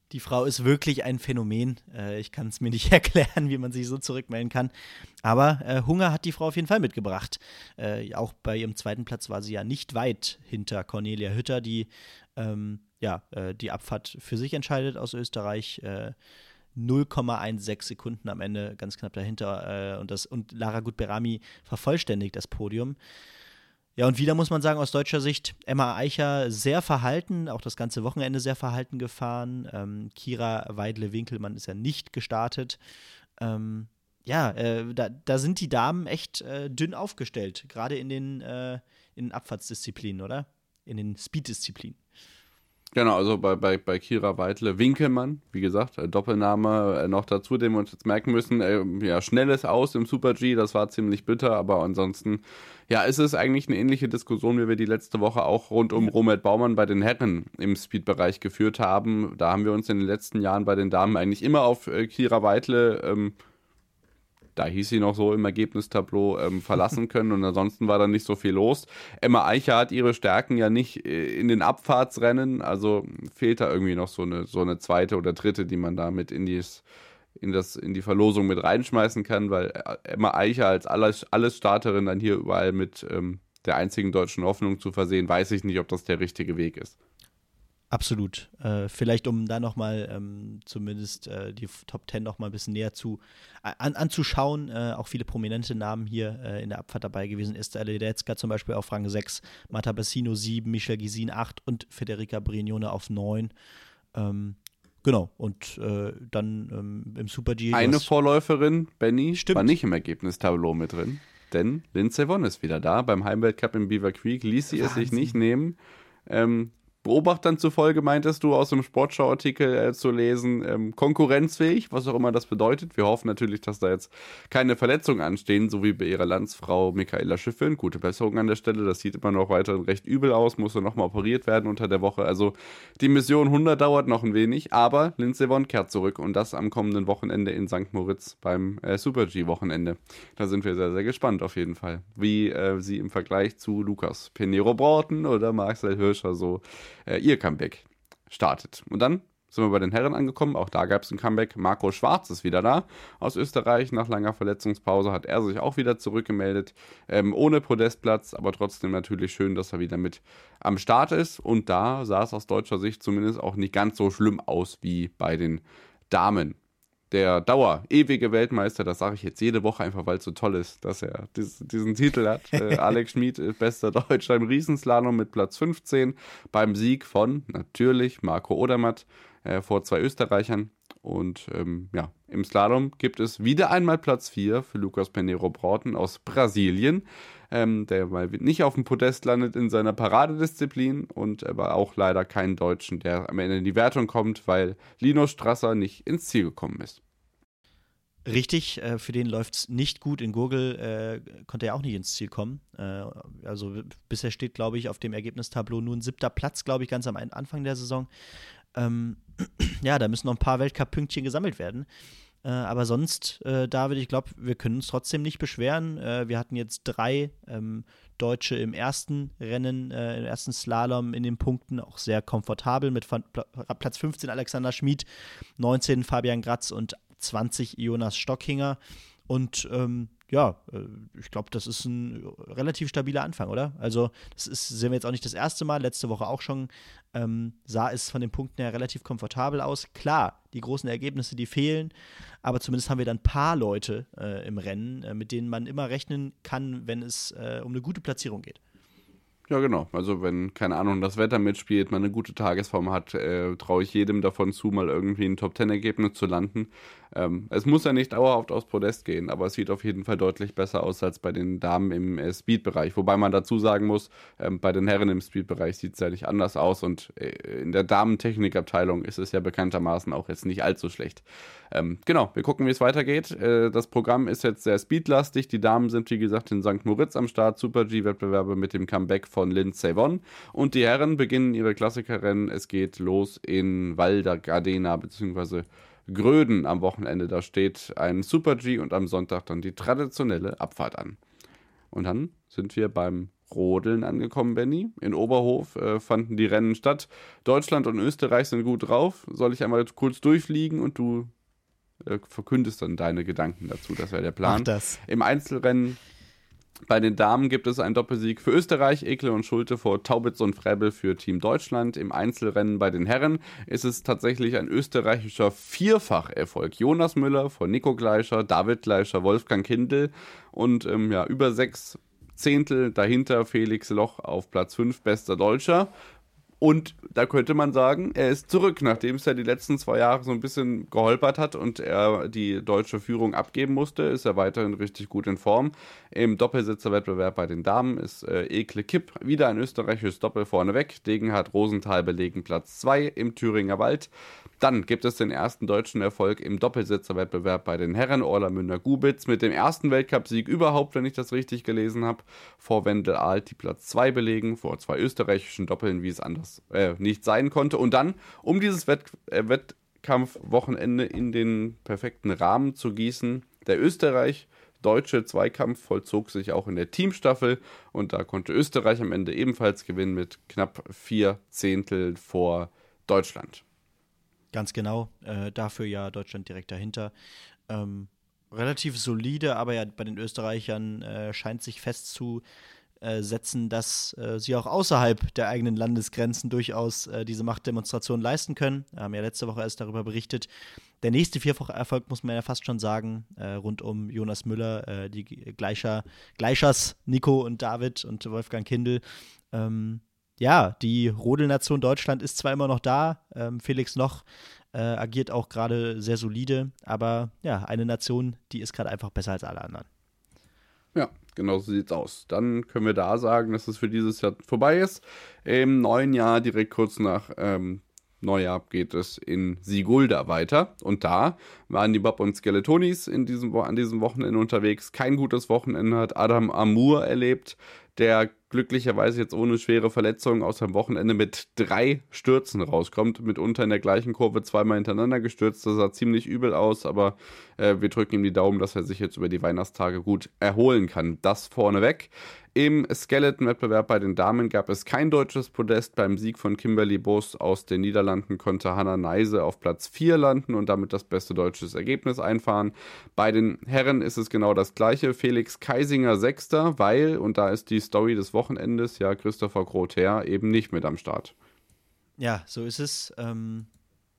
Die Frau ist wirklich ein Phänomen. Äh, ich kann es mir nicht erklären, wie man sich so zurückmelden kann. Aber äh, Hunger hat die Frau auf jeden Fall mitgebracht. Äh, auch bei ihrem zweiten Platz war sie ja nicht weit hinter Cornelia Hütter, die ähm, ja, äh, die Abfahrt für sich entscheidet aus Österreich. Äh, null Komma sechzehn Sekunden am Ende, ganz knapp dahinter. Äh, und, das, und Lara Gut-Berami vervollständigt das Podium. Ja, und wieder muss man sagen, aus deutscher Sicht, Emma Eicher sehr verhalten, auch das ganze Wochenende sehr verhalten gefahren. Ähm, Kira Weidle-Winkelmann ist ja nicht gestartet. Ähm, ja, äh, da, da sind die Damen echt äh, dünn aufgestellt, gerade in den, äh, in den Abfahrtsdisziplinen, oder? In den Speed-Disziplinen. Genau, also bei, bei, bei Kira Weidle-Winkelmann, wie gesagt, äh, Doppelname äh, noch dazu, den wir uns jetzt merken müssen. Äh, ja, schnelles Aus im Super-G, das war ziemlich bitter, aber ansonsten, ja, ist es eigentlich eine ähnliche Diskussion, wie wir die letzte Woche auch rund um ja. Robert Baumann bei den Herren im Speed-Bereich geführt haben. Da haben wir uns in den letzten Jahren bei den Damen eigentlich immer auf äh, Kira Weidle ähm, da hieß sie noch so im Ergebnistableau, ähm, verlassen können und ansonsten war da nicht so viel los. Emma Eicher hat ihre Stärken ja nicht äh, in den Abfahrtsrennen, also fehlt da irgendwie noch so eine, so eine zweite oder dritte, die man da mit in, dies, in, das, in die Verlosung mit reinschmeißen kann, weil Emma Eicher als alles, alles Starterin dann hier überall mit ähm, der einzigen deutschen Hoffnung zu versehen, weiß ich nicht, ob das der richtige Weg ist. Absolut. Äh, vielleicht, um da nochmal ähm, zumindest äh, die Top Ten nochmal ein bisschen näher zu, an, anzuschauen. Äh, auch viele prominente Namen hier äh, in der Abfahrt dabei gewesen. Esther Ledetzka zum Beispiel auf Rang sechs, Marta Bassino sieben, Michelle Gisin acht und Federica Brignone auf neun. Ähm, genau. Und äh, dann ähm, im Super-G. Eine Vorläuferin, Benny, Stimmt. war nicht im Ergebnistableau mit drin. Denn Lindsey Vonn ist wieder da. Beim Heimweltcup in Beaver Creek ließ sie Wahnsinn. Es sich nicht nehmen. Ähm, Beobachtern zufolge meintest du aus dem Sportschau-Artikel äh, zu lesen, ähm, konkurrenzfähig, was auch immer das bedeutet. Wir hoffen natürlich, dass da jetzt keine Verletzungen anstehen, so wie bei ihrer Landsfrau Michaela Schiffrin. Gute Besserung an der Stelle, das sieht immer noch weiterhin recht übel aus, musste nochmal operiert werden unter der Woche. Also die Mission hundert dauert noch ein wenig, aber Lindsey Vonn kehrt zurück und das am kommenden Wochenende in Sankt Moritz beim äh, Super-G-Wochenende. Da sind wir sehr, sehr gespannt auf jeden Fall, wie äh, sie im Vergleich zu Lukas Pinheiro-Broughton oder Marcel Hirscher so Äh, ihr Comeback startet. Und dann sind wir bei den Herren angekommen. Auch da gab es ein Comeback. Marco Schwarz ist wieder da aus Österreich. Nach langer Verletzungspause hat er sich auch wieder zurückgemeldet. Ähm, ohne Podestplatz, aber trotzdem natürlich schön, dass er wieder mit am Start ist. Und da sah es aus deutscher Sicht zumindest auch nicht ganz so schlimm aus wie bei den Damen. Der Dauer-ewige Weltmeister, das sage ich jetzt jede Woche einfach, weil es so toll ist, dass er dies, diesen Titel hat. äh, Alex Schmid ist bester Deutscher im Riesenslalom mit Platz fünfzehn beim Sieg von, natürlich, Marco Odermatt äh, vor zwei Österreichern. Und ähm, ja, im Slalom gibt es wieder einmal Platz vier für Lucas Pinheiro-Broughton aus Brasilien, ähm, der mal nicht auf dem Podest landet in seiner Paradedisziplin und aber auch leider keinen Deutschen, der am Ende in die Wertung kommt, weil Linus Strasser nicht ins Ziel gekommen ist. Richtig, äh, für den läuft es nicht gut. In Gurgel äh, konnte er auch nicht ins Ziel kommen. Äh, also bisher steht, glaube ich, auf dem Ergebnistableau nur ein siebter Platz, glaube ich, ganz am Anfang der Saison. Ähm, ja, da müssen noch ein paar Weltcup-Pünktchen gesammelt werden. Äh, aber sonst, äh, David, ich glaube, wir können uns trotzdem nicht beschweren. Äh, wir hatten jetzt drei ähm, Deutsche im ersten Rennen, äh, im ersten Slalom in den Punkten, auch sehr komfortabel mit Pla- Platz fünfzehn Alexander Schmid, neunzehn Fabian Gratz und zwanzig Jonas Stockhinger. Und ähm, ja, ich glaube, das ist ein relativ stabiler Anfang, oder? Also, das ist, sehen wir jetzt auch nicht das erste Mal, letzte Woche auch schon, ähm, sah es von den Punkten her relativ komfortabel aus. Klar, die großen Ergebnisse, die fehlen, aber zumindest haben wir dann ein paar Leute äh, im Rennen, äh, mit denen man immer rechnen kann, wenn es äh, um eine gute Platzierung geht. Ja, genau. Also wenn, keine Ahnung, das Wetter mitspielt, man eine gute Tagesform hat, äh, traue ich jedem davon zu, mal irgendwie ein Top-Ten-Ergebnis zu landen. Ähm, es muss ja nicht dauerhaft aufs Podest gehen, aber es sieht auf jeden Fall deutlich besser aus als bei den Damen im äh, Speed-Bereich. Wobei man dazu sagen muss, ähm, bei den Herren im Speed-Bereich sieht es ja nicht anders aus und äh, in der Damen-Technik-Abteilung ist es ja bekanntermaßen auch jetzt nicht allzu schlecht. Ähm, genau, wir gucken, wie es weitergeht. Äh, das Programm ist jetzt sehr speedlastig. Die Damen sind, wie gesagt, in Sankt Moritz am Start. Super-G-Wettbewerbe mit dem Comeback von Lindsey Vonn. Und die Herren beginnen ihre Klassikerrennen. Es geht los in Val da Gardena bzw. Gröden am Wochenende. Da steht ein Super-G und am Sonntag dann die traditionelle Abfahrt an. Und dann sind wir beim Rodeln angekommen, Benni. In Oberhof äh, fanden die Rennen statt. Deutschland und Österreich sind gut drauf. Soll ich einmal kurz durchfliegen und du äh, verkündest dann deine Gedanken dazu? Das wäre der Plan. Mach das. Im Einzelrennen bei den Damen gibt es einen Doppelsieg für Österreich, Ekle und Schulte vor Taubitz und Frebel für Team Deutschland. Im Einzelrennen bei den Herren ist es tatsächlich ein österreichischer Vierfacherfolg. Jonas Müller vor Nico Gleicher, David Gleicher, Wolfgang Kindl und ähm, ja, über sechs Zehntel dahinter Felix Loch auf Platz fünf, bester Deutscher. Und da könnte man sagen, er ist zurück, nachdem es ja die letzten zwei Jahre so ein bisschen geholpert hat und er die deutsche Führung abgeben musste, ist er weiterhin richtig gut in Form. Im Doppelsitzerwettbewerb bei den Damen ist äh, Ekle Kipp wieder ein österreichisches Doppel vorneweg. Degenhardt Rosenthal belegen Platz zwei im Thüringer Wald. Dann gibt es den ersten deutschen Erfolg im Doppelsitzerwettbewerb bei den Herren. Orla Münder-Gubitz mit dem ersten Weltcupsieg überhaupt, wenn ich das richtig gelesen habe, vor Wendel Alt, die Platz zwei belegen, vor zwei österreichischen Doppeln, wie es anders äh, nicht sein konnte. Und dann, um dieses Wett äh, Wettkampfwochenende in den perfekten Rahmen zu gießen, der Österreich deutsche Zweikampf vollzog sich auch in der Teamstaffel und da konnte Österreich am Ende ebenfalls gewinnen mit knapp vier Zehntel vor Deutschland. Ganz genau, äh, dafür ja Deutschland direkt dahinter. Ähm, relativ solide, aber ja bei den Österreichern äh, scheint sich festzusetzen, dass äh, sie auch außerhalb der eigenen Landesgrenzen durchaus äh, diese Machtdemonstration leisten können. Wir haben ja letzte Woche erst darüber berichtet. Der nächste Vierfacherfolg, muss man ja fast schon sagen, äh, rund um Jonas Müller, äh, die Gleicher, Gleichers, Nico und David und Wolfgang Kindl. Ähm, Ja, die Rodelnation Deutschland ist zwar immer noch da, ähm, Felix Loch äh, agiert auch gerade sehr solide, aber ja, eine Nation, die ist gerade einfach besser als alle anderen. Ja, genau so sieht's aus. Dann können wir da sagen, dass es für dieses Jahr vorbei ist. Im neuen Jahr, direkt kurz nach ähm, Neujahr, geht es in Sigulda weiter. Und da waren die Bob und Skeletonis in diesem, an diesem Wochenende unterwegs. Kein gutes Wochenende hat Adam Amour erlebt, der glücklicherweise jetzt ohne schwere Verletzungen aus dem Wochenende mit drei Stürzen rauskommt, mitunter in der gleichen Kurve zweimal hintereinander gestürzt. Das sah ziemlich übel aus, aber äh, wir drücken ihm die Daumen, dass er sich jetzt über die Weihnachtstage gut erholen kann. Das vorneweg. Im Skeleton-Wettbewerb bei den Damen gab es kein deutsches Podest. Beim Sieg von Kimberly Boos aus den Niederlanden konnte Hanna Neise auf Platz vier landen und damit das beste deutsche Ergebnis einfahren. Bei den Herren ist es genau das gleiche. Felix Kaisinger Sechster, weil, und da ist die Story des Wochenendes, ja, Christopher Grother eben nicht mit am Start. Ja, so ist es. Ähm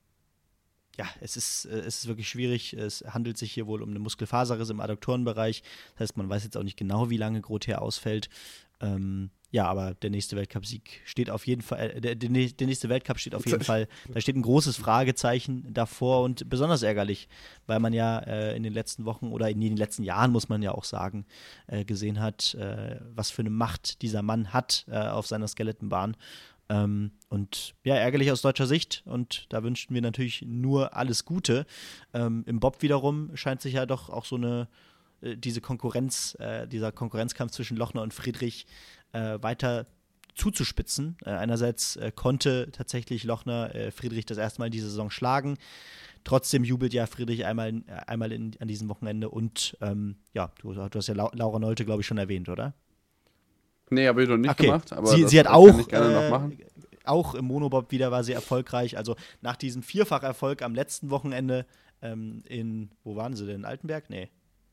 Ja, es ist, äh, es ist wirklich schwierig. Es handelt sich hier wohl um eine Muskelfaserriss im Adduktorenbereich. Das heißt, man weiß jetzt auch nicht genau, wie lange Grother ausfällt. Ähm, ja, aber der nächste Weltcupsieg steht auf jeden Fall, äh, der, der nächste Weltcup steht auf jeden Fall, da steht ein großes Fragezeichen davor und besonders ärgerlich, weil man ja äh, in den letzten Wochen oder in den letzten Jahren, muss man ja auch sagen, äh, gesehen hat, äh, was für eine Macht dieser Mann hat äh, auf seiner Skeletonbahn. Ähm, und ja, ärgerlich aus deutscher Sicht und da wünschen wir natürlich nur alles Gute. Ähm, im Bob wiederum scheint sich ja doch auch so eine, äh, diese Konkurrenz, äh, dieser Konkurrenzkampf zwischen Lochner und Friedrich äh, weiter zuzuspitzen. Äh, einerseits äh, konnte tatsächlich Lochner äh, Friedrich das erste Mal diese Saison schlagen. Trotzdem jubelt ja Friedrich einmal, äh, einmal in, an diesem Wochenende und ähm, ja, du, du hast ja La- Laura Nolte, glaube ich, schon erwähnt, oder? Nee, habe ich noch nicht okay. gemacht. Aber sie, das, sie hat das auch, kann ich gerne äh, noch machen. auch im Monobob wieder war sie erfolgreich. Also nach diesem Vierfacherfolg am letzten Wochenende ähm, in, wo waren sie denn? Altenberg? Nee.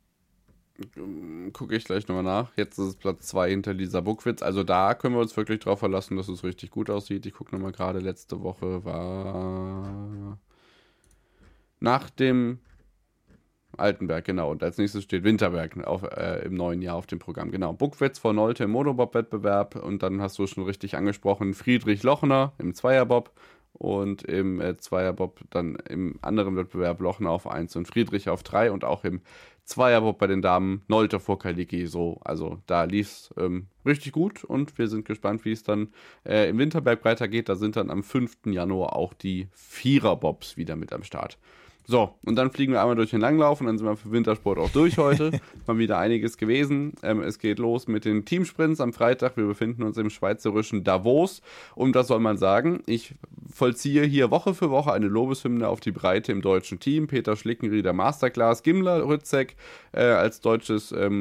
Gucke ich gleich nochmal nach. Jetzt ist es Platz zwei hinter Lisa Buckwitz. Also da können wir uns wirklich drauf verlassen, dass es richtig gut aussieht. Ich gucke nochmal gerade, letzte Woche war nach dem Altenberg, genau. Und als nächstes steht Winterberg auf, äh, im neuen Jahr auf dem Programm. Genau. Buckwitz vor Nolte im Monobob-Wettbewerb. Und dann hast du schon richtig angesprochen, Friedrich Lochner im Zweierbob. Und im äh, Zweierbob dann im anderen Wettbewerb Lochner auf eins und Friedrich auf drei. Und auch im Zweierbob bei den Damen Nolte vor Kaliki. So, also da lief es ähm, richtig gut. Und wir sind gespannt, wie es dann äh, im Winterberg weitergeht. Da sind dann am fünften Januar auch die Viererbobs wieder mit am Start. So, und dann fliegen wir einmal durch den Langlauf und dann sind wir für Wintersport auch durch heute. Mal wieder einiges gewesen. Ähm, es geht los mit den Teamsprints am Freitag. Wir befinden uns im schweizerischen Davos. Und das soll man sagen, ich vollziehe hier Woche für Woche eine Lobeshymne auf die Breite im deutschen Team. Peter Schlickenrieder Masterclass, Gimler Rützek äh, als deutsches ähm,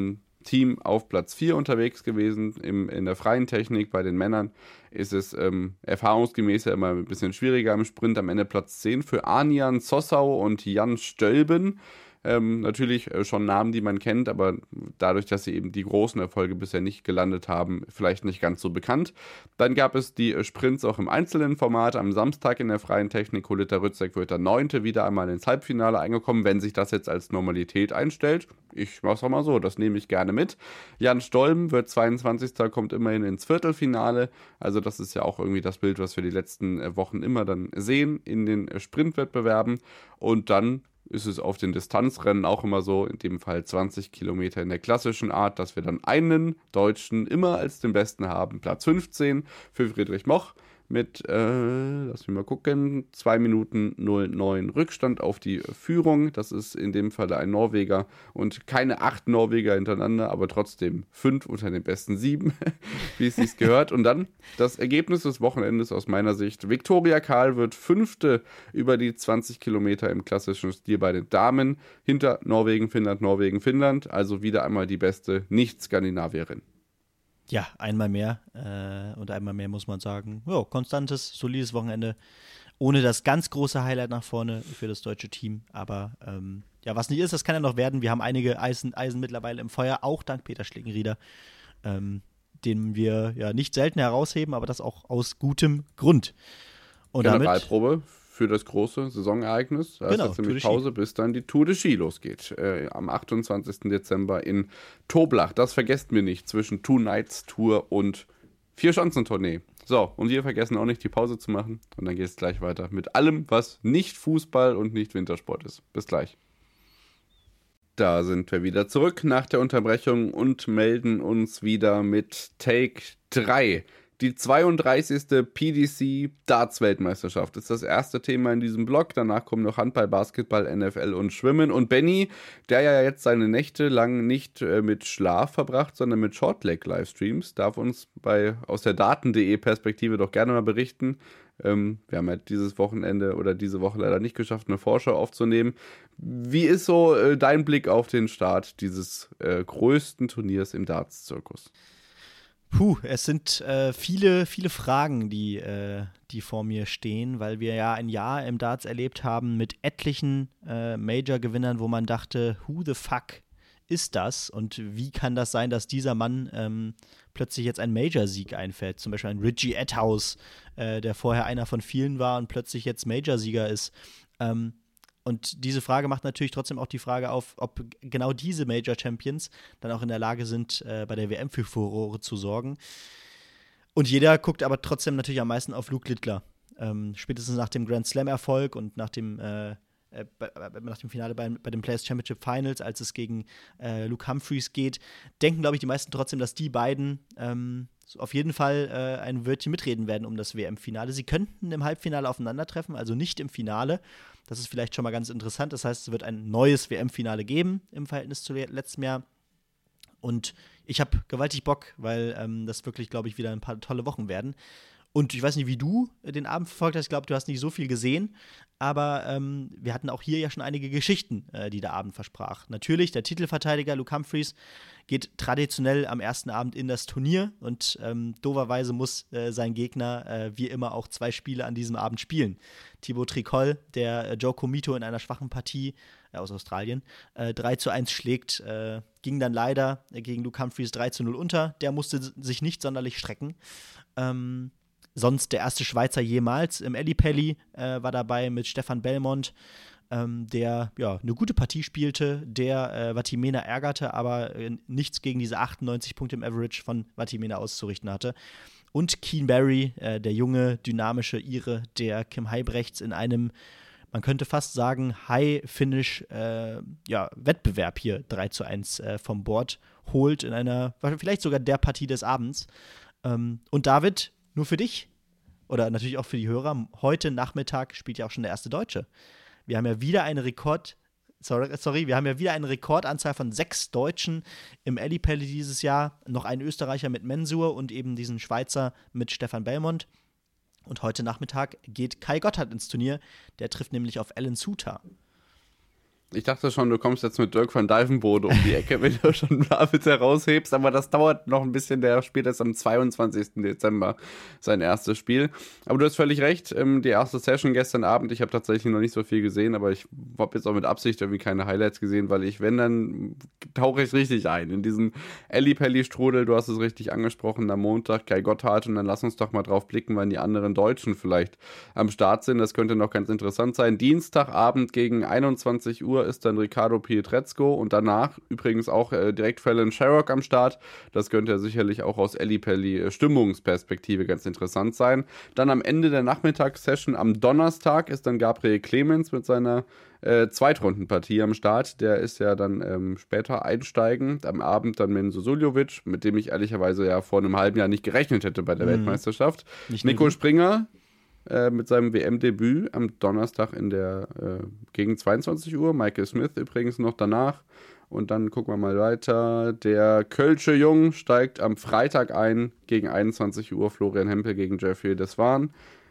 Team auf Platz vier unterwegs gewesen. Im, in der freien Technik bei den Männern ist es ähm, erfahrungsgemäß ja immer ein bisschen schwieriger im Sprint. Am Ende Platz zehn für Arnian Zossau und Jan Stölben. Ähm, natürlich äh, schon Namen, die man kennt, aber dadurch, dass sie eben die großen Erfolge bisher nicht gelandet haben, vielleicht nicht ganz so bekannt. Dann gab es die äh, Sprints auch im einzelnen Format. Am Samstag in der freien Technik, Holita Rützek wird der Neunte wieder einmal ins Halbfinale eingekommen, wenn sich das jetzt als Normalität einstellt. Ich mach's auch mal so, das nehme ich gerne mit. Jan Stolben wird zweiundzwanzigster kommt immerhin ins Viertelfinale. Also das ist ja auch irgendwie das Bild, was wir die letzten äh, Wochen immer dann sehen in den äh, Sprintwettbewerben. Und dann ist es auf den Distanzrennen auch immer so, in dem Fall zwanzig Kilometer in der klassischen Art, dass wir dann einen Deutschen immer als den Besten haben. Platz fünfzehn für Friedrich Moch mit, äh, lass mich mal gucken, zwei Minuten null neun Rückstand auf die Führung. Das ist in dem Fall ein Norweger und keine acht Norweger hintereinander, aber trotzdem fünf unter den besten sieben, wie es sich gehört. Und dann das Ergebnis des Wochenendes aus meiner Sicht. Viktoria Karl wird Fünfte über die zwanzig Kilometer im klassischen Stil bei den Damen hinter Norwegen, Finnland, Norwegen, Finnland. Also wieder einmal die beste Nicht-Skandinavierin. Ja, einmal mehr äh, und einmal mehr muss man sagen. Ja, konstantes, solides Wochenende, ohne das ganz große Highlight nach vorne für das deutsche Team. Aber ähm, ja, was nicht ist, das kann ja noch werden. Wir haben einige Eisen, Eisen mittlerweile im Feuer, auch dank Peter Schlickenrieder, ähm, den wir ja nicht selten herausheben, aber das auch aus gutem Grund. Und Generalprobe damit, für das große Saisonereignis. Da genau, ist jetzt nämlich Pause, bis dann die Tour de Ski losgeht. Äh, am achtundzwanzigsten Dezember in Toblach. Das vergesst mir nicht, zwischen Two Nights Tour und Vier-Schanzentournee. So, und wir vergessen auch nicht, die Pause zu machen. Und dann geht es gleich weiter mit allem, was nicht Fußball und nicht Wintersport ist. Bis gleich. Da sind wir wieder zurück nach der Unterbrechung und melden uns wieder mit Take drei. Die zweiunddreißigste P D C Darts-Weltmeisterschaft ist das erste Thema in diesem Blog. Danach kommen noch Handball, Basketball, N F L und Schwimmen. Und Benny, der ja jetzt seine Nächte lang nicht äh, mit Schlaf verbracht, sondern mit Shortleg-Livestreams, darf uns bei aus der Daten punkt de Perspektive doch gerne mal berichten. Ähm, wir haben ja dieses Wochenende oder diese Woche leider nicht geschafft, eine Vorschau aufzunehmen. Wie ist so äh, dein Blick auf den Start dieses äh, größten Turniers im Darts-Zirkus? Puh, es sind äh, viele, viele Fragen, die, äh, die vor mir stehen, weil wir ja ein Jahr im Darts erlebt haben mit etlichen äh, Major-Gewinnern, wo man dachte, who the fuck ist das? Und wie kann das sein, dass dieser Mann ähm, plötzlich jetzt einen Major-Sieg einfällt? Zum Beispiel ein Richie Etthaus, äh, der vorher einer von vielen war und plötzlich jetzt Major-Sieger ist. Ähm, Und diese Frage macht natürlich trotzdem auch die Frage auf, ob genau diese Major-Champions dann auch in der Lage sind, äh, bei der W M für Furore zu sorgen. Und jeder guckt aber trotzdem natürlich am meisten auf Luke Littler. Ähm, spätestens nach dem Grand Slam-Erfolg und nach dem, äh, äh, bei, nach dem Finale bei, bei den Players Championship Finals, als es gegen äh, Luke Humphreys geht, denken, glaube ich, die meisten trotzdem, dass die beiden ähm, auf jeden Fall äh, ein Wörtchen mitreden werden um das W M-Finale. Sie könnten im Halbfinale aufeinandertreffen, also nicht im Finale. Das ist vielleicht schon mal ganz interessant. Das heißt, es wird ein neues W M-Finale geben im Verhältnis zu letztem Jahr. Und ich habe gewaltig Bock, weil ähm, das wirklich, glaube ich, wieder ein paar tolle Wochen werden. Und ich weiß nicht, wie du den Abend verfolgt hast. Ich glaube, du hast nicht so viel gesehen. Aber ähm, wir hatten auch hier ja schon einige Geschichten, äh, die der Abend versprach. Natürlich, der Titelverteidiger Luke Humphreys geht traditionell am ersten Abend in das Turnier. Und ähm, doverweise muss äh, sein Gegner äh, wie immer auch zwei Spiele an diesem Abend spielen. Thibaut Tricol, der äh, Joe Comito in einer schwachen Partie äh, aus Australien äh, drei zu eins schlägt, äh, ging dann leider äh, gegen Luke Humphreys drei zu null unter. Der musste sich nicht sonderlich strecken. Ähm, Sonst der erste Schweizer jemals im Ellipelli äh, war dabei mit Stefan Belmont, ähm, der ja eine gute Partie spielte, der äh, Vatimena ärgerte, aber äh, nichts gegen diese achtundneunzig Punkte im Average von Vatimena auszurichten hatte. Und Keen Barry, äh, der junge, dynamische Ire, der Kim Heibrechts in einem, man könnte fast sagen, High-Finish äh, ja, Wettbewerb hier drei zu eins äh, vom Board holt, in einer, vielleicht sogar der Partie des Abends. Ähm, und David, nur für dich oder natürlich auch für die Hörer, heute Nachmittag spielt ja auch schon der erste Deutsche. Wir haben ja wieder eine Rekord, sorry, sorry, wir haben ja wieder eine Rekordanzahl von sechs Deutschen im Ellipelli dieses Jahr, noch einen Österreicher mit Mensur und eben diesen Schweizer mit Stefan Belmont. Und heute Nachmittag geht Kai Gotthard ins Turnier, der trifft nämlich auf Alan Suter. Ich dachte schon, du kommst jetzt mit Dirk van Dijvenbode um die Ecke, wenn du schon David heraushebst, aber das dauert noch ein bisschen, der spielt jetzt am zweiundzwanzigsten Dezember sein erstes Spiel. Aber du hast völlig recht, die erste Session gestern Abend, ich habe tatsächlich noch nicht so viel gesehen, aber ich habe jetzt auch mit Absicht irgendwie keine Highlights gesehen, weil ich, wenn, dann tauche ich richtig ein in diesen Ellipelli-Strudel, du hast es richtig angesprochen, am Montag Kai Gotthard, und dann lass uns doch mal drauf blicken, wann die anderen Deutschen vielleicht am Start sind, das könnte noch ganz interessant sein. Dienstagabend gegen einundzwanzig Uhr ist dann Ricardo Pietrezco und danach übrigens auch äh, direkt Fallon Sherrock am Start. Das könnte ja sicherlich auch aus Ellipelli äh, Stimmungsperspektive ganz interessant sein. Dann am Ende der Nachmittagssession am Donnerstag ist dann Gabriel Clemens mit seiner äh, Zweitrundenpartie am Start. Der ist ja dann ähm, später einsteigend. Am Abend dann Menzo Suljovic, mit dem ich ehrlicherweise ja vor einem halben Jahr nicht gerechnet hätte bei der mhm. Weltmeisterschaft. Nicht Nico Springer mit seinem W M-Debüt am Donnerstag in der äh, gegen zweiundzwanzig Uhr. Michael Smith übrigens noch danach. Und dann gucken wir mal weiter. Der Kölsche Jung steigt am Freitag ein gegen einundzwanzig Uhr. Florian Hempel gegen Jeffrey Desvan.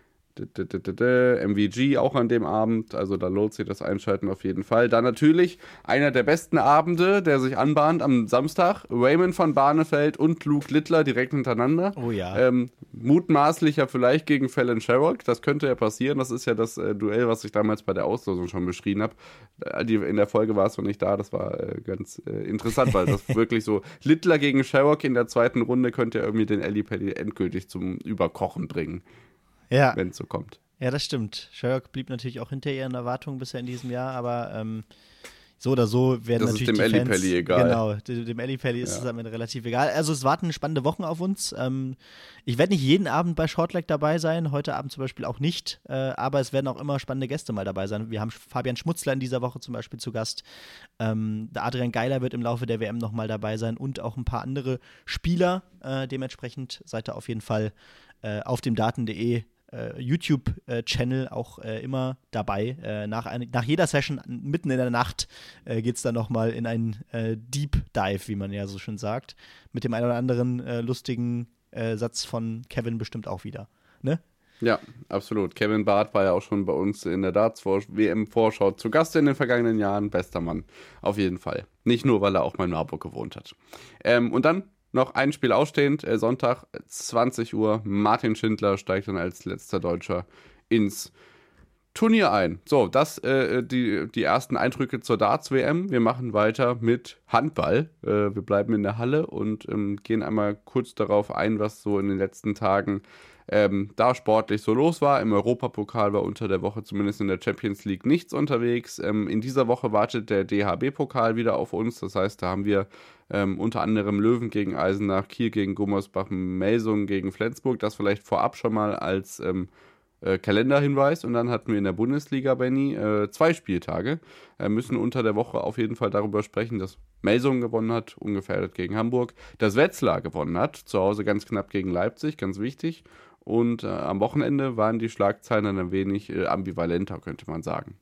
M V G auch an dem Abend, also da lohnt sich das Einschalten auf jeden Fall. Dann natürlich einer der besten Abende, der sich anbahnt am Samstag, Raymond van Barneveld und Luke Littler direkt hintereinander. Oh ja. Ähm, mutmaßlich ja vielleicht gegen Fallon Sherrock, das könnte ja passieren, das ist ja das äh, Duell, was ich damals bei der Auslosung schon beschrieben habe. Äh, in der Folge war es noch nicht da, das war äh, ganz äh, interessant, weil das wirklich so, Littler gegen Sherrock in der zweiten Runde könnte ja irgendwie den Ellipelli endgültig zum Überkochen bringen. Ja. Wenn es so kommt. Ja, das stimmt. Sherrock blieb natürlich auch hinter ihren Erwartungen bisher in diesem Jahr, aber ähm, so oder so werden das natürlich ist dem die Fans... Ellipelli egal. Genau, dem, dem Ellipelli ist ja. es am Ende relativ egal. Also es warten spannende Wochen auf uns. Ähm, ich werde nicht jeden Abend bei Shortleg dabei sein, heute Abend zum Beispiel auch nicht, äh, aber es werden auch immer spannende Gäste mal dabei sein. Wir haben Fabian Schmutzler in dieser Woche zum Beispiel zu Gast. Ähm, der Adrian Geiler wird im Laufe der W M nochmal dabei sein und auch ein paar andere Spieler. Äh, dementsprechend seid ihr auf jeden Fall äh, auf dem Daten punkt de YouTube-Channel auch äh, immer dabei. Äh, nach, ein, nach jeder Session, mitten in der Nacht, äh, geht es dann nochmal in einen äh, Deep Dive, wie man ja so schön sagt. Mit dem einen oder anderen äh, lustigen äh, Satz von Kevin bestimmt auch wieder. Ne? Ja, absolut. Kevin Barth war ja auch schon bei uns in der Darts-W M-Vorschau zu Gast in den vergangenen Jahren. Bester Mann, auf jeden Fall. Nicht nur, weil er auch mal in Marburg gewohnt hat. Ähm, und dann noch ein Spiel ausstehend, äh, Sonntag, zwanzig Uhr. Martin Schindler steigt dann als letzter Deutscher ins Turnier ein. So, das äh, die, die ersten Eindrücke zur Darts-W M. Wir machen weiter mit Handball. Äh, wir bleiben in der Halle und ähm, gehen einmal kurz darauf ein, was so in den letzten Tagen ähm, da sportlich so los war. Im Europapokal war unter der Woche zumindest in der Champions League nichts unterwegs. Ähm, in dieser Woche wartet der D H B-Pokal wieder auf uns. Das heißt, da haben wir ähm, unter anderem Löwen gegen Eisenach, Kiel gegen Gummersbach, Melsungen gegen Flensburg. Das vielleicht vorab schon mal als ähm, äh, Kalenderhinweis. Und dann hatten wir in der Bundesliga, Benny, äh, zwei Spieltage. Wir äh, müssen unter der Woche auf jeden Fall darüber sprechen, dass Melsungen gewonnen hat, ungefährdet gegen Hamburg. Dass Wetzlar gewonnen hat, zu Hause ganz knapp gegen Leipzig, ganz wichtig. Und äh, am Wochenende waren die Schlagzeilen dann ein wenig äh, ambivalenter, könnte man sagen.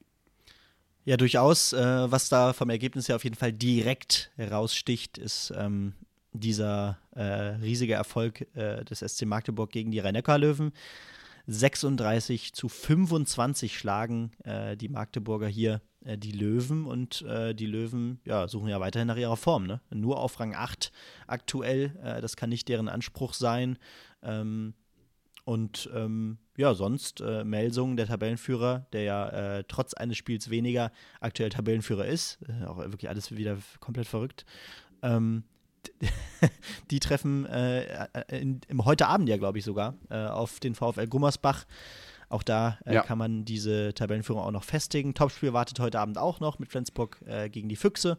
Ja, durchaus. Äh, was da vom Ergebnis ja auf jeden Fall direkt heraussticht, ist ähm, dieser äh, riesige Erfolg äh, des S C Magdeburg gegen die Rhein-Neckar-Löwen. sechsunddreißig zu fünfundzwanzig schlagen äh, die Magdeburger hier äh, die Löwen und äh, die Löwen ja, suchen ja weiterhin nach ihrer Form. Ne? Nur auf Rang acht aktuell, äh, das kann nicht deren Anspruch sein. Ähm, Und ähm, ja, sonst äh, Melsungen, der Tabellenführer, der ja äh, trotz eines Spiels weniger aktuell Tabellenführer ist, äh, auch wirklich alles wieder komplett verrückt, ähm, die treffen äh, in, im heute Abend ja, glaube ich sogar, äh, auf den VfL Gummersbach. Auch da äh, ja. kann man diese Tabellenführung auch noch festigen. Topspiel wartet heute Abend auch noch mit Flensburg äh, gegen die Füchse.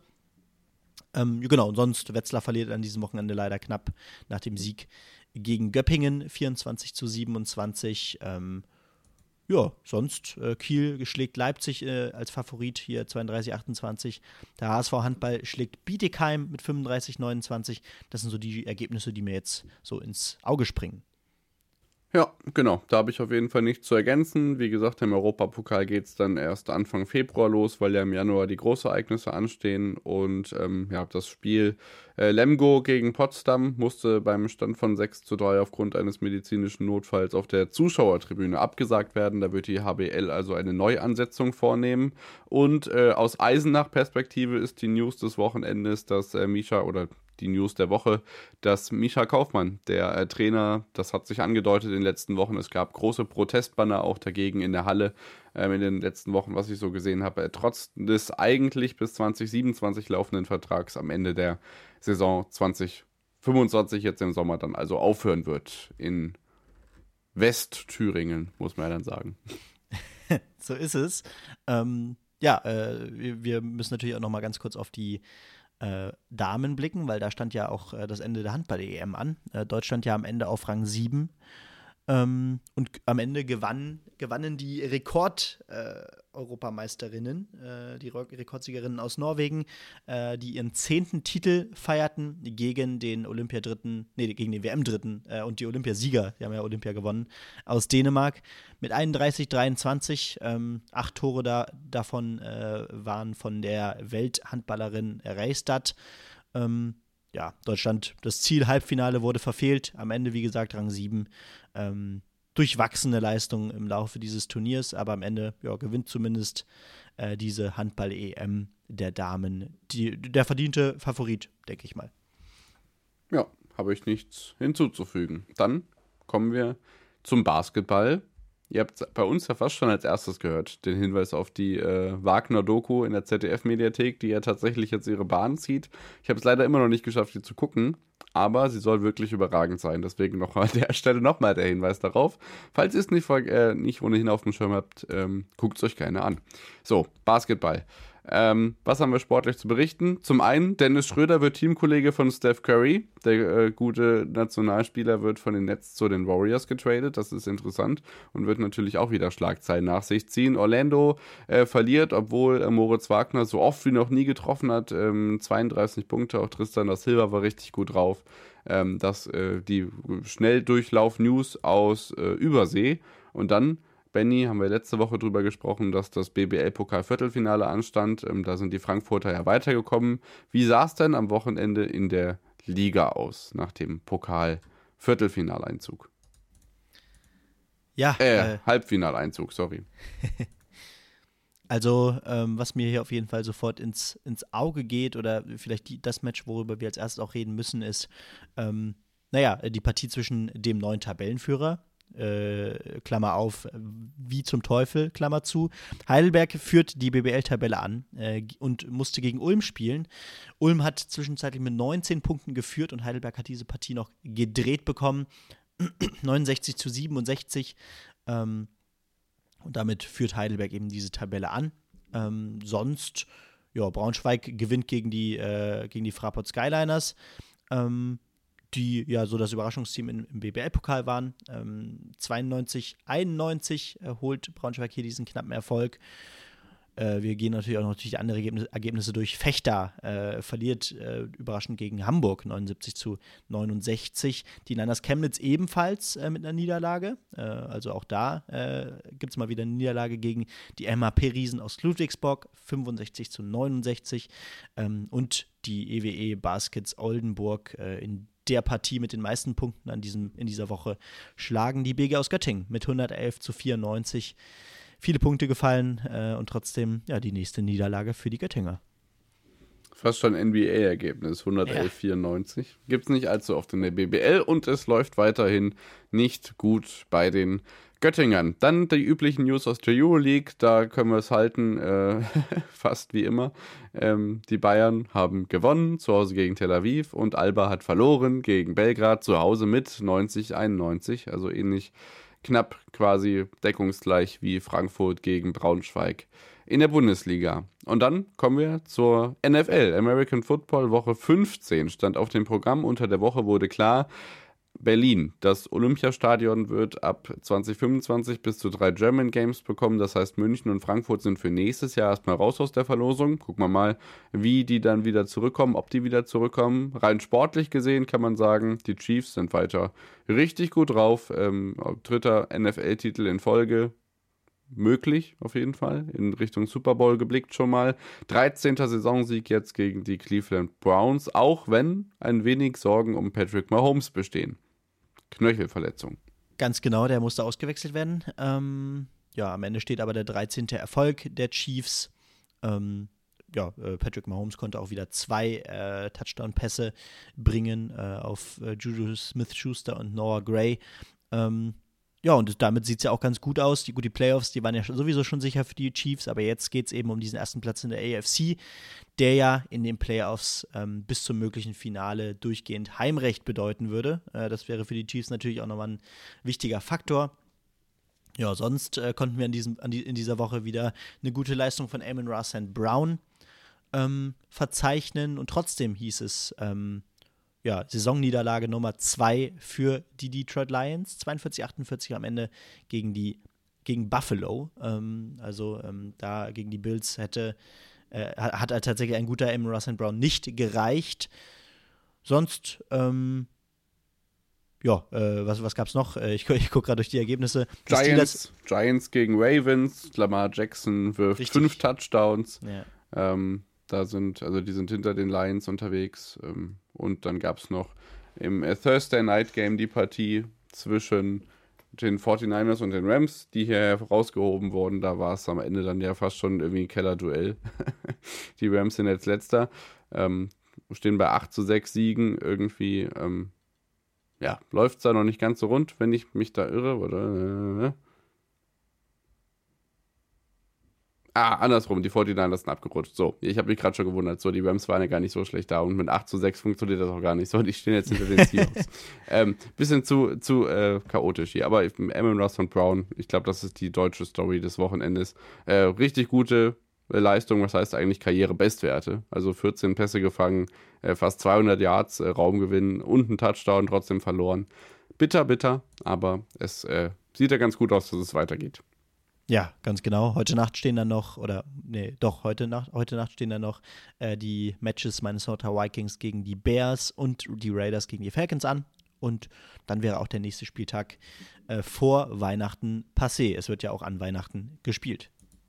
Ähm, genau, und sonst, Wetzlar verliert an diesem Wochenende leider knapp nach dem Sieg gegen Göppingen, vierundzwanzig zu siebenundzwanzig. Ähm, ja, sonst äh, Kiel schlägt Leipzig äh, als Favorit hier zweiunddreißig achtundzwanzig. Der H S V Handball schlägt Bietigheim mit fünfunddreißig neunundzwanzig. Das sind so die Ergebnisse, die mir jetzt so ins Auge springen. Ja, genau. Da habe ich auf jeden Fall nichts zu ergänzen. Wie gesagt, im Europapokal geht es dann erst Anfang Februar los, weil ja im Januar die Großereignisse anstehen. Und ähm, ja, das Spiel äh, Lemgo gegen Potsdam musste beim Stand von sechs zu drei aufgrund eines medizinischen Notfalls auf der Zuschauertribüne abgesagt werden. Da wird die H B L also eine Neuansetzung vornehmen. Und äh, aus Eisenach-Perspektive ist die News des Wochenendes, dass äh, Misha oder die News der Woche, dass Misha Kaufmann, der äh, Trainer, das hat sich angedeutet in den letzten Wochen, es gab große Protestbanner auch dagegen in der Halle ähm, in den letzten Wochen, was ich so gesehen habe, äh, trotz des eigentlich bis zwanzig siebenundzwanzig laufenden Vertrags am Ende der Saison zwanzig fünfundzwanzig jetzt im Sommer dann also aufhören wird in Westthüringen, muss man ja dann sagen. So ist es. Ähm, ja, äh, wir, wir müssen natürlich auch noch mal ganz kurz auf die Äh, Damen blicken, weil da stand ja auch äh, das Ende der Handball-E M an. Äh, Deutschland ja am Ende auf Rang sieben. Ähm, und am Ende gewann, gewannen die Rekord-Europameisterinnen, äh, äh, die Rekordsiegerinnen aus Norwegen, äh, die ihren zehnten Titel feierten gegen den Olympiadritten, nee, gegen den W M-Dritten äh, und die Olympiasieger, die haben ja Olympia gewonnen, aus Dänemark mit einunddreißig dreiundzwanzig. Ähm, acht Tore da, davon äh, waren von der Welthandballerin Reistad. Ähm, Ja, Deutschland, das Ziel Halbfinale wurde verfehlt. Am Ende, wie gesagt, Rang sieben. Ähm, durchwachsene Leistung im Laufe dieses Turniers, aber am Ende ja, gewinnt zumindest äh, diese Handball-E M der Damen. Die, der verdiente Favorit, denke ich mal. Ja, habe ich nichts hinzuzufügen. Dann kommen wir zum Basketball. Ihr habt bei uns ja fast schon als erstes gehört, den Hinweis auf die äh, Wagner-Doku in der Z D F-Mediathek, die ja tatsächlich jetzt ihre Bahn zieht. Ich habe es leider immer noch nicht geschafft, die zu gucken, aber sie soll wirklich überragend sein. Deswegen noch an der Stelle nochmal der Hinweis darauf. Falls ihr es nicht, äh, nicht ohnehin auf dem Schirm habt, ähm, guckt es euch gerne an. So, Basketball. Ähm, was haben wir sportlich zu berichten? Zum einen, Dennis Schröder wird Teamkollege von Steph Curry. Der äh, gute Nationalspieler wird von den Nets zu den Warriors getradet. Das ist interessant und wird natürlich auch wieder Schlagzeilen nach sich ziehen. Orlando äh, verliert, obwohl äh, Moritz Wagner so oft wie noch nie getroffen hat. Ähm, zweiunddreißig Punkte, auch Tristan da Silva war richtig gut drauf. Ähm, das, äh, die Schnelldurchlauf-News aus äh, Übersee. Und dann Benny, haben wir letzte Woche drüber gesprochen, dass das B B L-Pokal-Viertelfinale anstand. Ähm, da sind die Frankfurter ja weitergekommen. Wie sah es denn am Wochenende in der Liga aus, nach dem Pokal-Viertelfinaleinzug? Ja, Äh, äh, Halbfinaleinzug, sorry. Also, ähm, was mir hier auf jeden Fall sofort ins, ins Auge geht, oder vielleicht die, das Match, worüber wir als erstes auch reden müssen, ist, ähm, naja, die Partie zwischen dem neuen Tabellenführer, Äh, Klammer auf, wie zum Teufel, Klammer zu. Heidelberg führt die B B L-Tabelle an äh, und musste gegen Ulm spielen. Ulm hat zwischenzeitlich mit neunzehn Punkten geführt und Heidelberg hat diese Partie noch gedreht bekommen. neunundsechzig zu siebenundsechzig. Ähm, und damit führt Heidelberg eben diese Tabelle an. Ähm, sonst, ja, Braunschweig gewinnt gegen die, äh, gegen die Fraport Skyliners. Ähm, die ja so das Überraschungsteam im, im B B L-Pokal waren. Ähm, zweiundneunzig einundneunzig äh, holt Braunschweig hier diesen knappen Erfolg. Äh, wir gehen natürlich auch noch durch die anderen Ergebnisse, Ergebnisse durch. Fechter äh, verliert äh, überraschend gegen Hamburg neunundsiebzig zu neunundsechzig. Die Niners Chemnitz ebenfalls äh, mit einer Niederlage. Äh, also auch da äh, gibt es mal wieder eine Niederlage gegen die M H P-Riesen aus Ludwigsburg, fünfundsechzig zu neunundsechzig. Ähm, und die E W E Baskets Oldenburg äh, in der Partie mit den meisten Punkten an diesem, in dieser Woche schlagen die B G aus Göttingen mit hundertelf zu vierundneunzig. Viele Punkte gefallen äh, und trotzdem ja die nächste Niederlage für die Göttinger. Fast schon N B A-Ergebnis, hundertelf vierundneunzig. Gibt es nicht allzu oft in der B B L und es läuft weiterhin nicht gut bei den Göttingern. Dann die üblichen News aus der Euroleague, da können wir es halten, äh, fast wie immer. Ähm, die Bayern haben gewonnen, zu Hause gegen Tel Aviv, und Alba hat verloren gegen Belgrad, zu Hause mit neunzig einundneunzig, also ähnlich knapp quasi deckungsgleich wie Frankfurt gegen Braunschweig in der Bundesliga. Und dann kommen wir zur N F L, American Football, Woche fünfzehn stand auf dem Programm. Unter der Woche wurde klar, Berlin. Das Olympiastadion wird ab zwanzig fünfundzwanzig bis zu drei German Games bekommen. Das heißt, München und Frankfurt sind für nächstes Jahr erstmal raus aus der Verlosung. Gucken wir mal, wie die dann wieder zurückkommen, ob die wieder zurückkommen. Rein sportlich gesehen kann man sagen, die Chiefs sind weiter richtig gut drauf. Ähm, dritter N F L-Titel in Folge. Möglich, auf jeden Fall. In Richtung Super Bowl geblickt schon mal. dreizehnter Saisonsieg jetzt gegen die Cleveland Browns, auch wenn ein wenig Sorgen um Patrick Mahomes bestehen. Knöchelverletzung. Ganz genau, der musste ausgewechselt werden. Ähm, ja, am Ende steht aber der dreizehnte Erfolg der Chiefs. Ähm, ja, äh, Patrick Mahomes konnte auch wieder zwei äh, Touchdown-Pässe bringen äh, auf äh, Juju Smith-Schuster und Noah Gray. Ähm, Ja, und damit sieht es ja auch ganz gut aus. Die, gut, die Playoffs, die waren ja sowieso schon sicher für die Chiefs, aber jetzt geht es eben um diesen ersten Platz in der A F C, der ja in den Playoffs ähm, bis zum möglichen Finale durchgehend Heimrecht bedeuten würde. Äh, das wäre für die Chiefs natürlich auch nochmal ein wichtiger Faktor. Ja, sonst äh, konnten wir in, diesem, an die, in dieser Woche wieder eine gute Leistung von Amon-Ra Saint Brown ähm, verzeichnen und trotzdem hieß es, ähm, ja, Saisonniederlage Nummer zwei für die Detroit Lions, zweiundvierzig achtundvierzig am Ende gegen die gegen Buffalo. Ähm, also ähm, da gegen die Bills hätte äh, hat halt tatsächlich ein guter Amon-Ra Saint Brown nicht gereicht. Sonst ähm, ja, äh, was, was gab's noch? Äh, ich ich gucke gerade durch die Ergebnisse. Die Giants, Giants gegen Ravens. Lamar Jackson wirft Richtig. fünf Touchdowns. Ja. Ähm, da sind, also die sind hinter den Lions unterwegs. Ähm, und dann gab es noch im äh, Thursday Night Game die Partie zwischen den forty-niners und den Rams, die hier herausgehoben wurden. Da war es am Ende dann ja fast schon irgendwie ein Keller-Duell. Die Rams sind jetzt letzter, ähm, stehen bei acht zu sechs Siegen. Irgendwie, ähm, ja, läuft es da noch nicht ganz so rund, wenn ich mich da irre, oder? Äh, Ah, andersrum, die forty-niners sind abgerutscht. So, ich habe mich gerade schon gewundert. So, die Rams waren ja gar nicht so schlecht da und mit acht zu sechs funktioniert das auch gar nicht. So, die stehen jetzt hinter den Seahawks. ähm, bisschen zu, zu äh, chaotisch hier. Aber Amon-Ra Saint Brown, ich glaube, das ist die deutsche Story des Wochenendes. Äh, richtig gute äh, Leistung, was heißt eigentlich Karriere-Bestwerte. Also vierzehn Pässe gefangen, äh, fast zweihundert Yards äh, Raumgewinn und ein Touchdown trotzdem verloren. Bitter, bitter, aber es äh, sieht ja ganz gut aus, dass es weitergeht. Ja, ganz genau. Heute Nacht stehen dann noch, oder nee, doch, heute Nacht, heute Nacht stehen dann noch äh, die Matches Minnesota Vikings gegen die Bears und die Raiders gegen die Falcons an. Und dann wäre auch der nächste Spieltag äh, vor Weihnachten passé. Es wird ja auch an Weihnachten gespielt.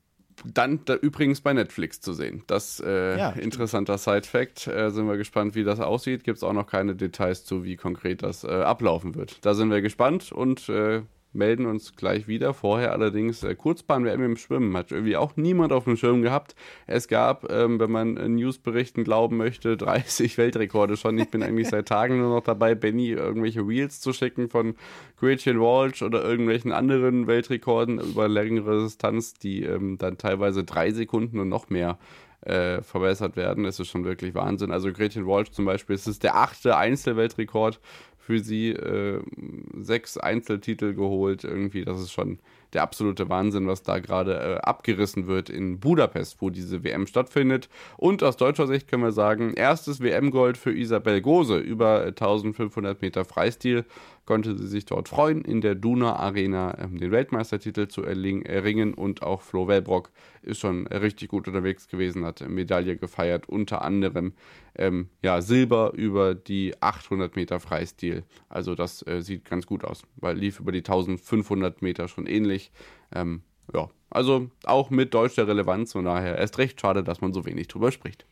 Dann da übrigens bei Netflix zu sehen. Das äh, Ja, interessanter Side-Fact. Äh, sind wir gespannt, wie das aussieht. Gibt es auch noch keine Details zu, wie konkret das äh, ablaufen wird. Da sind wir gespannt und äh, melden uns gleich wieder. Vorher allerdings äh, Kurzbahn-W M im Schwimmen. Hat irgendwie auch niemand auf dem Schirm gehabt. Es gab, ähm, wenn man äh, Newsberichten glauben möchte, dreißig Weltrekorde schon. Ich bin eigentlich seit Tagen nur noch dabei, Benny irgendwelche Reels zu schicken von Gretchen Walsh oder irgendwelchen anderen Weltrekorden über längere Distanz, die ähm, dann teilweise drei Sekunden und noch mehr äh, verbessert werden. Das ist schon wirklich Wahnsinn. Also Gretchen Walsh zum Beispiel, es ist der achte Einzelweltrekord für sie, äh, sechs Einzeltitel geholt, irgendwie, das ist schon der absolute Wahnsinn, was da gerade äh, abgerissen wird in Budapest, wo diese W M stattfindet. Und aus deutscher Sicht können wir sagen, erstes W M-Gold für Isabel Gose, über eintausendfünfhundert Meter Freistil, konnte sie sich dort freuen, in der Duna Arena ähm, den Weltmeistertitel zu erling- erringen und auch Flo Wellbrock ist schon richtig gut unterwegs gewesen, hat Medaille gefeiert, unter anderem ähm, ja, Silber über die achthundert Meter Freistil. Also das äh, sieht ganz gut aus, weil lief über die eintausendfünfhundert Meter schon ähnlich. Ähm, ja, also auch mit deutscher Relevanz, von daher erst recht schade, dass man so wenig drüber spricht.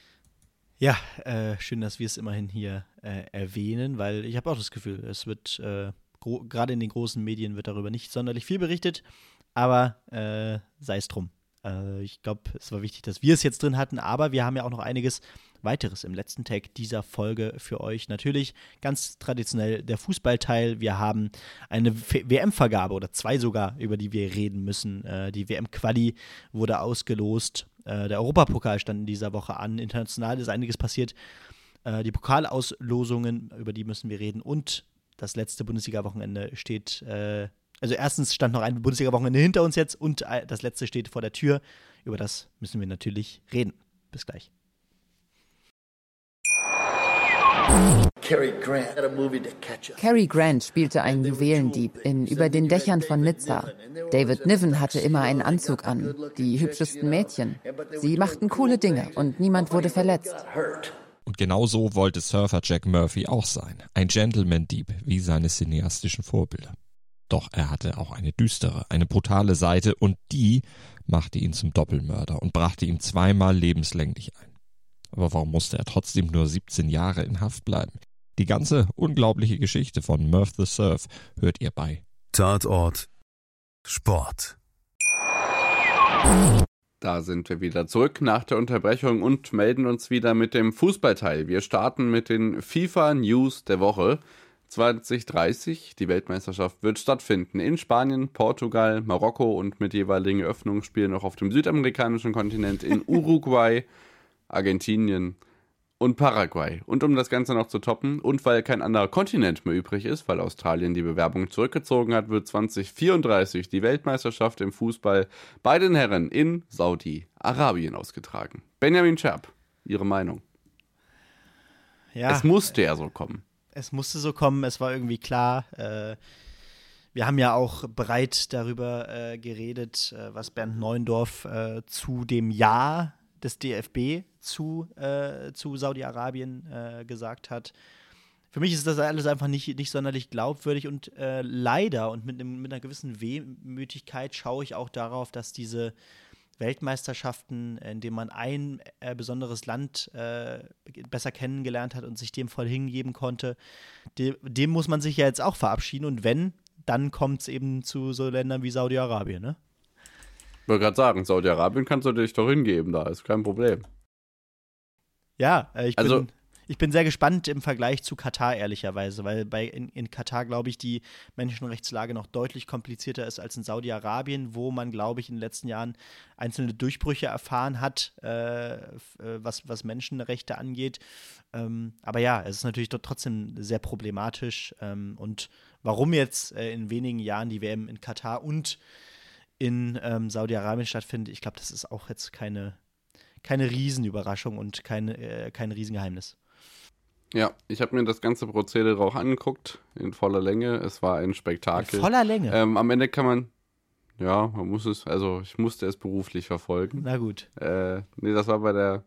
Ja, äh, schön, dass wir es immerhin hier äh, erwähnen, weil ich habe auch das Gefühl, es wird äh, gro- gerade in den großen Medien wird darüber nicht sonderlich viel berichtet, aber äh, sei es drum. Äh, ich glaube, es war wichtig, dass wir es jetzt drin hatten, aber wir haben ja auch noch einiges weiteres im letzten Tag dieser Folge für euch. Natürlich ganz traditionell der Fußballteil. Wir haben eine W M-Vergabe oder zwei sogar, über die wir reden müssen. Äh, die W M-Quali wurde ausgelost. Äh, der Europapokal stand in dieser Woche an. International ist einiges passiert. Äh, die Pokalauslosungen, über die müssen wir reden. Und das letzte Bundesliga-Wochenende steht, äh, also erstens stand noch ein Bundesliga-Wochenende hinter uns jetzt und das letzte steht vor der Tür. Über das müssen wir natürlich reden. Bis gleich. Cary Grant spielte einen Juwelendieb in Über den Dächern von Nizza. David Niven hatte immer einen Anzug an, die hübschesten Mädchen. Sie machten coole Dinge und niemand wurde verletzt. Und genau so wollte Surfer Jack Murphy auch sein. Ein Gentleman-Dieb wie seine cineastischen Vorbilder. Doch er hatte auch eine düstere, eine brutale Seite und die machte ihn zum Doppelmörder und brachte ihm zweimal lebenslänglich ein. Aber warum musste er trotzdem nur siebzehn Jahre in Haft bleiben? Die ganze unglaubliche Geschichte von Murph the Surf hört ihr bei Tatort Sport. Da sind wir wieder zurück nach der Unterbrechung und melden uns wieder mit dem Fußballteil. Wir starten mit den FIFA-News der Woche. zwanzig dreißig, die Weltmeisterschaft wird stattfinden in Spanien, Portugal, Marokko und mit jeweiligen Eröffnungsspielen noch auf dem südamerikanischen Kontinent in Uruguay, Argentinien und Paraguay. Und um das Ganze noch zu toppen und weil kein anderer Kontinent mehr übrig ist, weil Australien die Bewerbung zurückgezogen hat, wird zwanzig vierunddreißig die Weltmeisterschaft im Fußball bei den Herren in Saudi-Arabien ausgetragen. Benjamin Scherb, Ihre Meinung? Ja, es musste ja so kommen. Es musste so kommen, es war irgendwie klar. Äh, wir haben ja auch breit darüber äh, geredet, äh, was Bernd Neuendorf äh, zu dem Ja des D F B zu, äh, zu Saudi-Arabien äh, gesagt hat. Für mich ist das alles einfach nicht, nicht sonderlich glaubwürdig und äh, leider und mit, mit einer gewissen Wehmütigkeit schaue ich auch darauf, dass diese Weltmeisterschaften, in denen man ein äh, besonderes Land äh, besser kennengelernt hat und sich dem voll hingeben konnte, de- dem muss man sich ja jetzt auch verabschieden und wenn, dann kommt es eben zu so Ländern wie Saudi-Arabien, ne? Ich wollte gerade sagen, Saudi-Arabien kannst du dich doch hingeben, da ist kein Problem. Ja, äh, ich, also, bin, ich bin sehr gespannt im Vergleich zu Katar, ehrlicherweise, weil bei in, in Katar, glaube ich, die Menschenrechtslage noch deutlich komplizierter ist als in Saudi-Arabien, wo man, glaube ich, in den letzten Jahren einzelne Durchbrüche erfahren hat, äh, was, was Menschenrechte angeht. Ähm, aber ja, es ist natürlich dort trotzdem sehr problematisch. Ähm, und warum jetzt äh, in wenigen Jahren die W M in Katar und in ähm, Saudi-Arabien stattfindet, ich glaube, das ist auch jetzt keine, keine Riesenüberraschung und kein, äh, kein Riesengeheimnis. Ja, ich habe mir das ganze Prozedere auch angeguckt, in voller Länge. Es war ein Spektakel. In voller Länge? Ähm, am Ende kann man, ja, man muss es, also ich musste es beruflich verfolgen. Na gut. Äh, nee, das war bei der,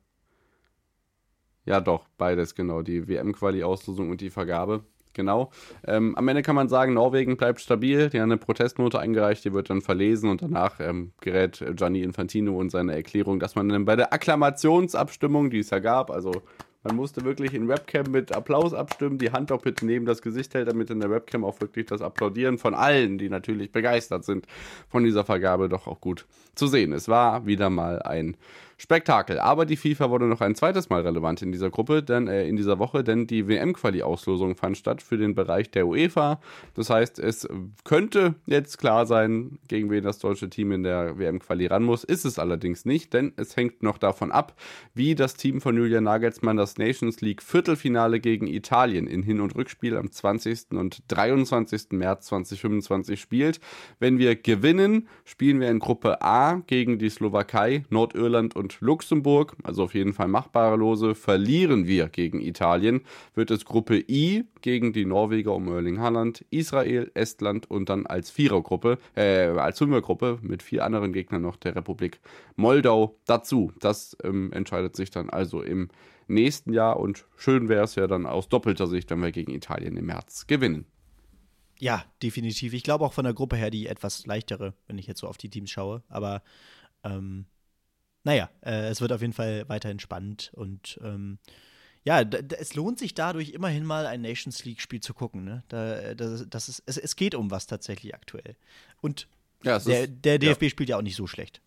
ja doch, beides genau, die W M-Quali-Auslosung und die Vergabe. Genau. Ähm, am Ende kann man sagen, Norwegen bleibt stabil. Die haben eine Protestnote eingereicht, die wird dann verlesen und danach ähm, gerät Gianni Infantino und seine Erklärung, dass man dann bei der Akklamationsabstimmung, die es ja gab, also man musste wirklich in Webcam mit Applaus abstimmen, die Hand auch bitte neben das Gesicht hält, damit in der Webcam auch wirklich das Applaudieren von allen, die natürlich begeistert sind von dieser Vergabe, doch auch gut zu sehen. Es war wieder mal ein Spektakel. Aber die FIFA wurde noch ein zweites Mal relevant in dieser Gruppe, denn äh, in dieser Woche, denn die W M-Quali-Auslosung fand statt für den Bereich der UEFA. Das heißt, es könnte jetzt klar sein, gegen wen das deutsche Team in der W M-Quali ran muss. Ist es allerdings nicht, denn es hängt noch davon ab, wie das Team von Julian Nagelsmann das Nations League Viertelfinale gegen Italien in Hin- und Rückspiel am zwanzigsten und dreiundzwanzigsten März zweitausendfünfundzwanzig spielt. Wenn wir gewinnen, spielen wir in Gruppe A gegen die Slowakei, Nordirland und Luxemburg, also auf jeden Fall machbare Lose. Verlieren wir gegen Italien, wird es Gruppe I gegen die Norweger um Erling Haaland, Israel, Estland und dann als Vierergruppe, äh, als Fünfergruppe mit vier anderen Gegnern noch der Republik Moldau dazu. Das ähm, entscheidet sich dann also im nächsten Jahr und schön wäre es ja dann aus doppelter Sicht, wenn wir gegen Italien im März gewinnen. Ja, definitiv. Ich glaube auch von der Gruppe her die etwas leichtere, wenn ich jetzt so auf die Teams schaue. Aber ähm, naja, äh, es wird auf jeden Fall weiterhin spannend. Und ähm, ja, d- d- es lohnt sich dadurch immerhin mal ein Nations League-Spiel zu gucken. Ne? Da, das, das ist, es, es geht um was tatsächlich aktuell. Und ja, es der, ist, der D F B ja. spielt ja auch nicht so schlecht.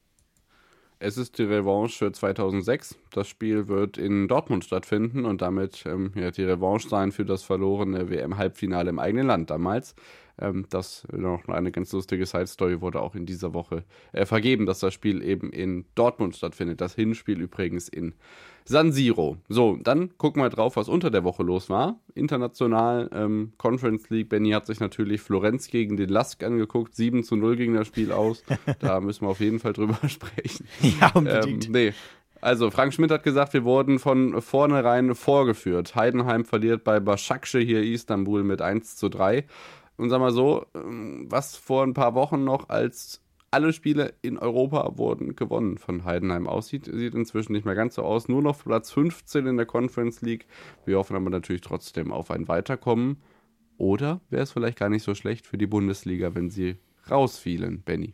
Es ist die Revanche für zweitausendsechs. Das Spiel wird in Dortmund stattfinden und damit ähm, ja, die Revanche sein für das verlorene W M-Halbfinale im eigenen Land damals. Ähm, das noch eine ganz lustige Side-Story wurde auch in dieser Woche äh, vergeben, dass das Spiel eben in Dortmund stattfindet. Das Hinspiel übrigens in San Siro. So, dann gucken wir drauf, was unter der Woche los war. International, ähm, Conference League. Benny hat sich natürlich Florenz gegen den Lask angeguckt. sieben zu null ging das Spiel aus. Da müssen wir auf jeden Fall drüber sprechen. Ja, unbedingt. Ähm, nee. Also, Frank Schmidt hat gesagt, wir wurden von vornherein vorgeführt. Heidenheim verliert bei Başakşehir Istanbul mit eins zu drei. Und sag mal so, was vor ein paar Wochen noch als alle Spiele in Europa wurden gewonnen von Heidenheim aussieht, sieht inzwischen nicht mehr ganz so aus. Nur noch Platz fünfzehn in der Conference League. Wir hoffen aber natürlich trotzdem auf ein Weiterkommen. Oder wäre es vielleicht gar nicht so schlecht für die Bundesliga, wenn sie rausfielen, Benny?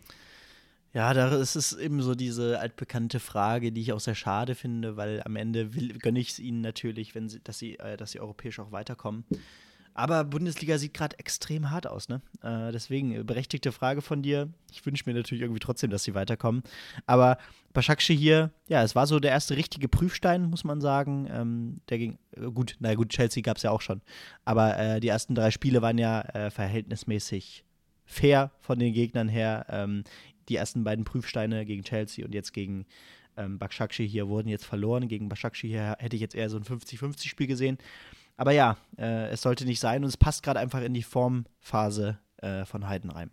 Ja, da ist es eben so diese altbekannte Frage, die ich auch sehr schade finde, weil am Ende will, gönne ich es ihnen natürlich, wenn sie, dass sie, äh, dass sie europäisch auch weiterkommen. Aber Bundesliga sieht gerade extrem hart aus, ne? Äh, deswegen, berechtigte Frage von dir. Ich wünsche mir natürlich irgendwie trotzdem, dass sie weiterkommen. Aber Başakşehir, ja, es war so der erste richtige Prüfstein, muss man sagen. Ähm, der ging, äh, gut, na gut, Chelsea gab es ja auch schon. Aber äh, die ersten drei Spiele waren ja äh, verhältnismäßig fair von den Gegnern her. Ähm, die ersten beiden Prüfsteine gegen Chelsea und jetzt gegen ähm, Başakşehir wurden jetzt verloren. Gegen Başakşehir hätte ich jetzt eher so ein fünfzig fünfzig Spiel gesehen. Aber ja, äh, es sollte nicht sein und es passt gerade einfach in die Formphase äh, von Heidenheim.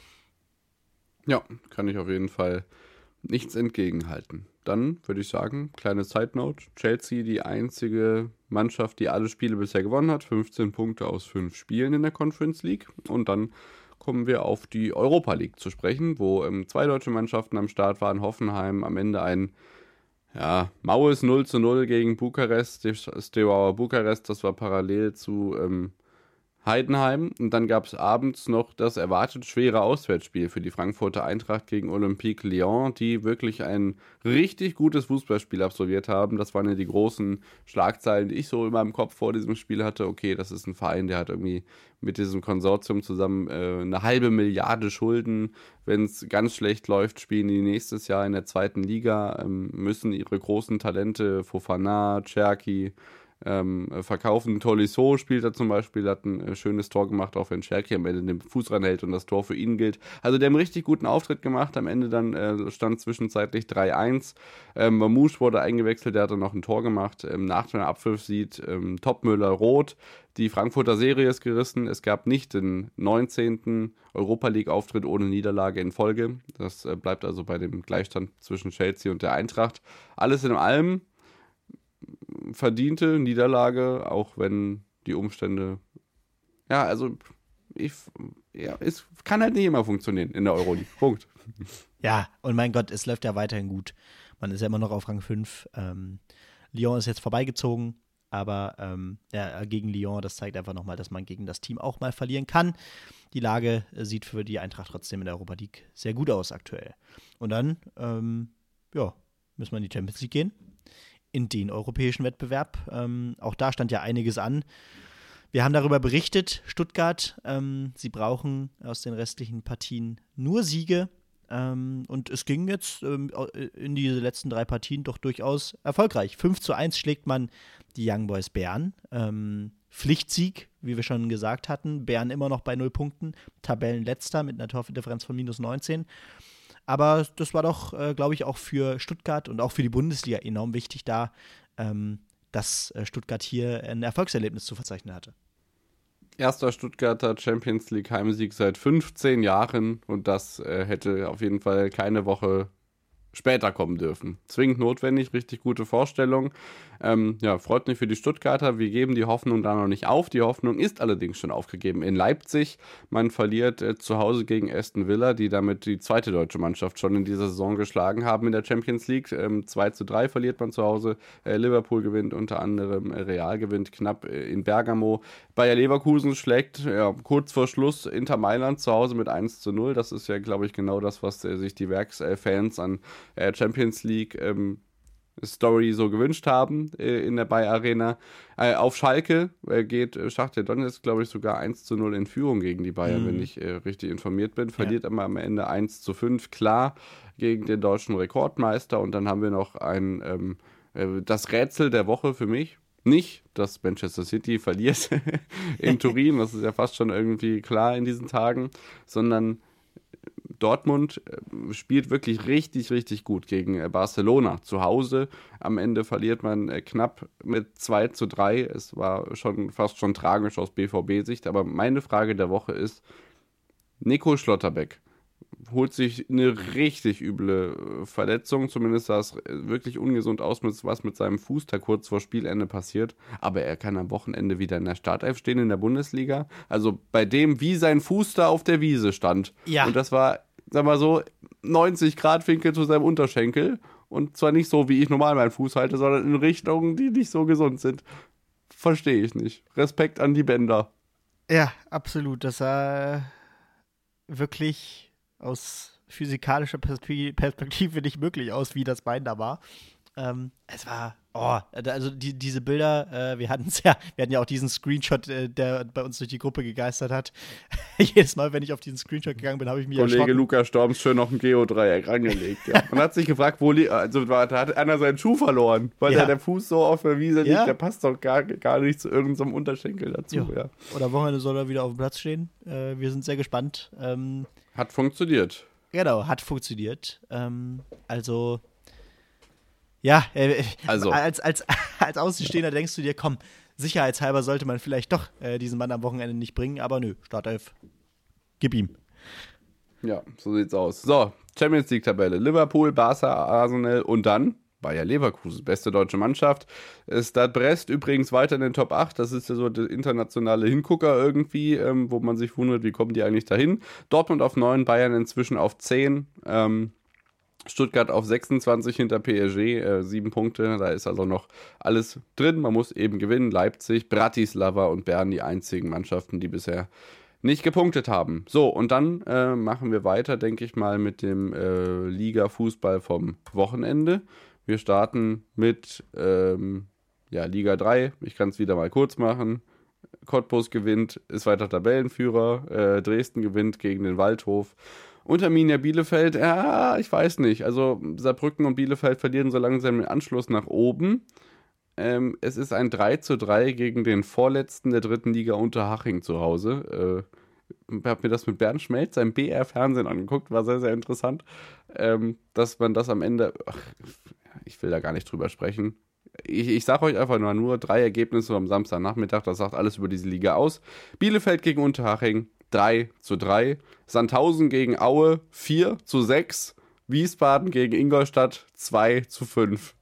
Ja, kann ich auf jeden Fall nichts entgegenhalten. Dann würde ich sagen, kleine Side-Note, Chelsea die einzige Mannschaft, die alle Spiele bisher gewonnen hat, fünfzehn Punkte aus fünf Spielen in der Conference League. Und dann kommen wir auf die Europa League zu sprechen, wo ähm, zwei deutsche Mannschaften am Start waren. Hoffenheim am Ende ein ja, maues null zu null gegen Bukarest, Steaua Bukarest, das war parallel zu ähm, Heidenheim. Und dann gab es abends noch das erwartet schwere Auswärtsspiel für die Frankfurter Eintracht gegen Olympique Lyon, die wirklich ein richtig gutes Fußballspiel absolviert haben. Das waren ja die großen Schlagzeilen, die ich so in meinem Kopf vor diesem Spiel hatte. Okay, das ist ein Verein, der hat irgendwie mit diesem Konsortium zusammen äh, eine halbe Milliarde Schulden. Wenn es ganz schlecht läuft, spielen die nächstes Jahr in der zweiten Liga, ähm, müssen ihre großen Talente, Fofana, Cherki, Ähm, verkaufen. Tolisso spielt da zum Beispiel, hat ein äh, schönes Tor gemacht, auch wenn Cherki am Ende den Fuß ranhält und das Tor für ihn gilt. Also der hat einen richtig guten Auftritt gemacht, am Ende dann äh, stand zwischenzeitlich drei eins. Ähm, Mamouche wurde eingewechselt, der hat dann noch ein Tor gemacht. Ähm, nach dem Abpfiff sieht ähm, Topmöller rot. Die Frankfurter Serie ist gerissen. Es gab nicht den neunzehnten Europa-League-Auftritt ohne Niederlage in Folge. Das äh, bleibt also bei dem Gleichstand zwischen Chelsea und der Eintracht. Alles in allem verdiente Niederlage, auch wenn die Umstände, ja, also ich, ja, es kann halt nicht immer funktionieren in der Euroleague. Punkt. Ja, und mein Gott, es läuft ja weiterhin gut. Man ist ja immer noch auf Rang fünf. Ähm, Lyon ist jetzt vorbeigezogen, aber ähm, ja, gegen Lyon, das zeigt einfach nochmal, dass man gegen das Team auch mal verlieren kann. Die Lage äh, sieht für die Eintracht trotzdem in der Europa League sehr gut aus aktuell. Und dann, ähm, ja, müssen wir in die Champions League gehen. In den europäischen Wettbewerb. Ähm, auch da stand ja einiges an. Wir haben darüber berichtet, Stuttgart, ähm, sie brauchen aus den restlichen Partien nur Siege. Ähm, und es ging jetzt ähm, in diese letzten drei Partien doch durchaus erfolgreich. fünf zu eins schlägt man die Young Boys Bern. Ähm, Pflichtsieg, wie wir schon gesagt hatten. Bern immer noch bei null Punkten. Tabellenletzter mit einer Tordifferenz von minus neunzehn. Aber das war doch, äh, glaube ich, auch für Stuttgart und auch für die Bundesliga enorm wichtig da, ähm, dass äh, Stuttgart hier ein Erfolgserlebnis zu verzeichnen hatte. Erster Stuttgarter Champions League Heimsieg seit fünfzehn Jahren und das äh, hätte auf jeden Fall keine Woche später kommen dürfen. Zwingend notwendig, richtig gute Vorstellung. Ähm, ja, freut mich für die Stuttgarter. Wir geben die Hoffnung da noch nicht auf. Die Hoffnung ist allerdings schon aufgegeben in Leipzig. Man verliert äh, zu Hause gegen Aston Villa, die damit die zweite deutsche Mannschaft schon in dieser Saison geschlagen haben in der Champions League. Ähm, zwei zu drei verliert man zu Hause. Äh, Liverpool gewinnt unter anderem. Äh, Real gewinnt knapp äh, in Bergamo. Bayer Leverkusen schlägt ja, kurz vor Schluss Inter Mailand zu Hause mit eins zu null. Das ist ja, glaube ich, genau das, was äh, sich die Werksfans an äh, Champions League ähm, Story so gewünscht haben äh, in der Bayer Arena. Äh, auf Schalke äh, geht äh, Schachtar Donetsk, glaube ich, sogar eins zu null in Führung gegen die Bayern, mhm. wenn ich äh, richtig informiert bin. Verliert ja. aber am Ende eins zu fünf, klar, gegen den deutschen Rekordmeister. Und dann haben wir noch ein ähm, äh, das Rätsel der Woche für mich. Nicht, dass Manchester City verliert in Turin, das ist ja fast schon irgendwie klar in diesen Tagen, sondern Dortmund spielt wirklich richtig, richtig gut gegen Barcelona zu Hause. Am Ende verliert man knapp mit zwei zu drei. Es war schon fast schon tragisch aus B V B-Sicht. Aber meine Frage der Woche ist, Nico Schlotterbeck, holt sich eine richtig üble Verletzung. Zumindest sah es wirklich ungesund aus, was mit seinem Fuß da kurz vor Spielende passiert. Aber er kann am Wochenende wieder in der Startelf stehen in der Bundesliga. Also bei dem, wie sein Fuß da auf der Wiese stand. Ja. Und das war, sag mal so, neunzig Grad Winkel zu seinem Unterschenkel. Und zwar nicht so, wie ich normal meinen Fuß halte, sondern in Richtungen, die nicht so gesund sind. Verstehe ich nicht. Respekt an die Bänder. Ja, absolut. Das sah wirklich aus physikalischer Perspektive nicht möglich aus, wie das Bein da war. Ähm, es war, oh, also die, diese Bilder, äh, wir hatten es ja, wir hatten ja auch diesen Screenshot, äh, der bei uns durch die Gruppe gegeistert hat. Jedes Mal, wenn ich auf diesen Screenshot gegangen bin, habe ich mich Kollege erschrocken. Lukas Storms schön noch ein Geodreieck rangelegt. Ja. Man hat sich gefragt, wo li- also da hat einer seinen Schuh verloren, weil Ja. der, der Fuß so auf der Wiese liegt, Ja. der passt doch gar, gar nicht zu irgendeinem Unterschenkel dazu. Ja. Ja. Oder Wochenende soll er wieder auf dem Platz stehen. Äh, wir sind sehr gespannt. Ähm, Hat funktioniert. Genau, hat funktioniert. Ähm, also, ja, äh, Also. als, als, als Außenstehender ja. denkst du dir, komm, sicherheitshalber sollte man vielleicht doch äh, diesen Mann am Wochenende nicht bringen, aber nö, Startelf, gib ihm. Ja, so sieht's aus. So, Champions League-Tabelle. Liverpool, Barca, Arsenal und dann Bayer Leverkusen, beste deutsche Mannschaft. Stade Brest übrigens weiter in den Top acht. Das ist ja so der internationale Hingucker irgendwie, ähm, wo man sich wundert, wie kommen die eigentlich dahin. Dortmund auf neun, Bayern inzwischen auf zehn. Ähm, Stuttgart auf sechsundzwanzig hinter P S G, äh, sieben Punkte. Da ist also noch alles drin. Man muss eben gewinnen. Leipzig, Bratislava und Bern die einzigen Mannschaften, die bisher nicht gepunktet haben. So, und dann äh, machen wir weiter, denke ich mal, mit dem äh, Liga-Fußball vom Wochenende. Wir starten mit ähm, ja, Liga drei. Ich kann es wieder mal kurz machen. Cottbus gewinnt, ist weiter Tabellenführer. Äh, Dresden gewinnt gegen den Waldhof. Und Arminia Bielefeld, ja, ich weiß nicht. Also Saarbrücken und Bielefeld verlieren so langsam den Anschluss nach oben. Ähm, es ist ein drei zu drei gegen den Vorletzten der dritten Liga Unterhaching zu Hause. Äh, Ich habe mir das mit Bernd Schmelz, seinem B R-Fernsehen angeguckt, war sehr, sehr interessant, ähm, dass man das am Ende, ach, ich will da gar nicht drüber sprechen. Ich, ich sage euch einfach nur, nur drei Ergebnisse am Samstagnachmittag, das sagt alles über diese Liga aus. Bielefeld gegen Unterhaching, drei zu drei. Sandhausen gegen Aue, vier zu sechs. Wiesbaden gegen Ingolstadt, zwei zu fünf.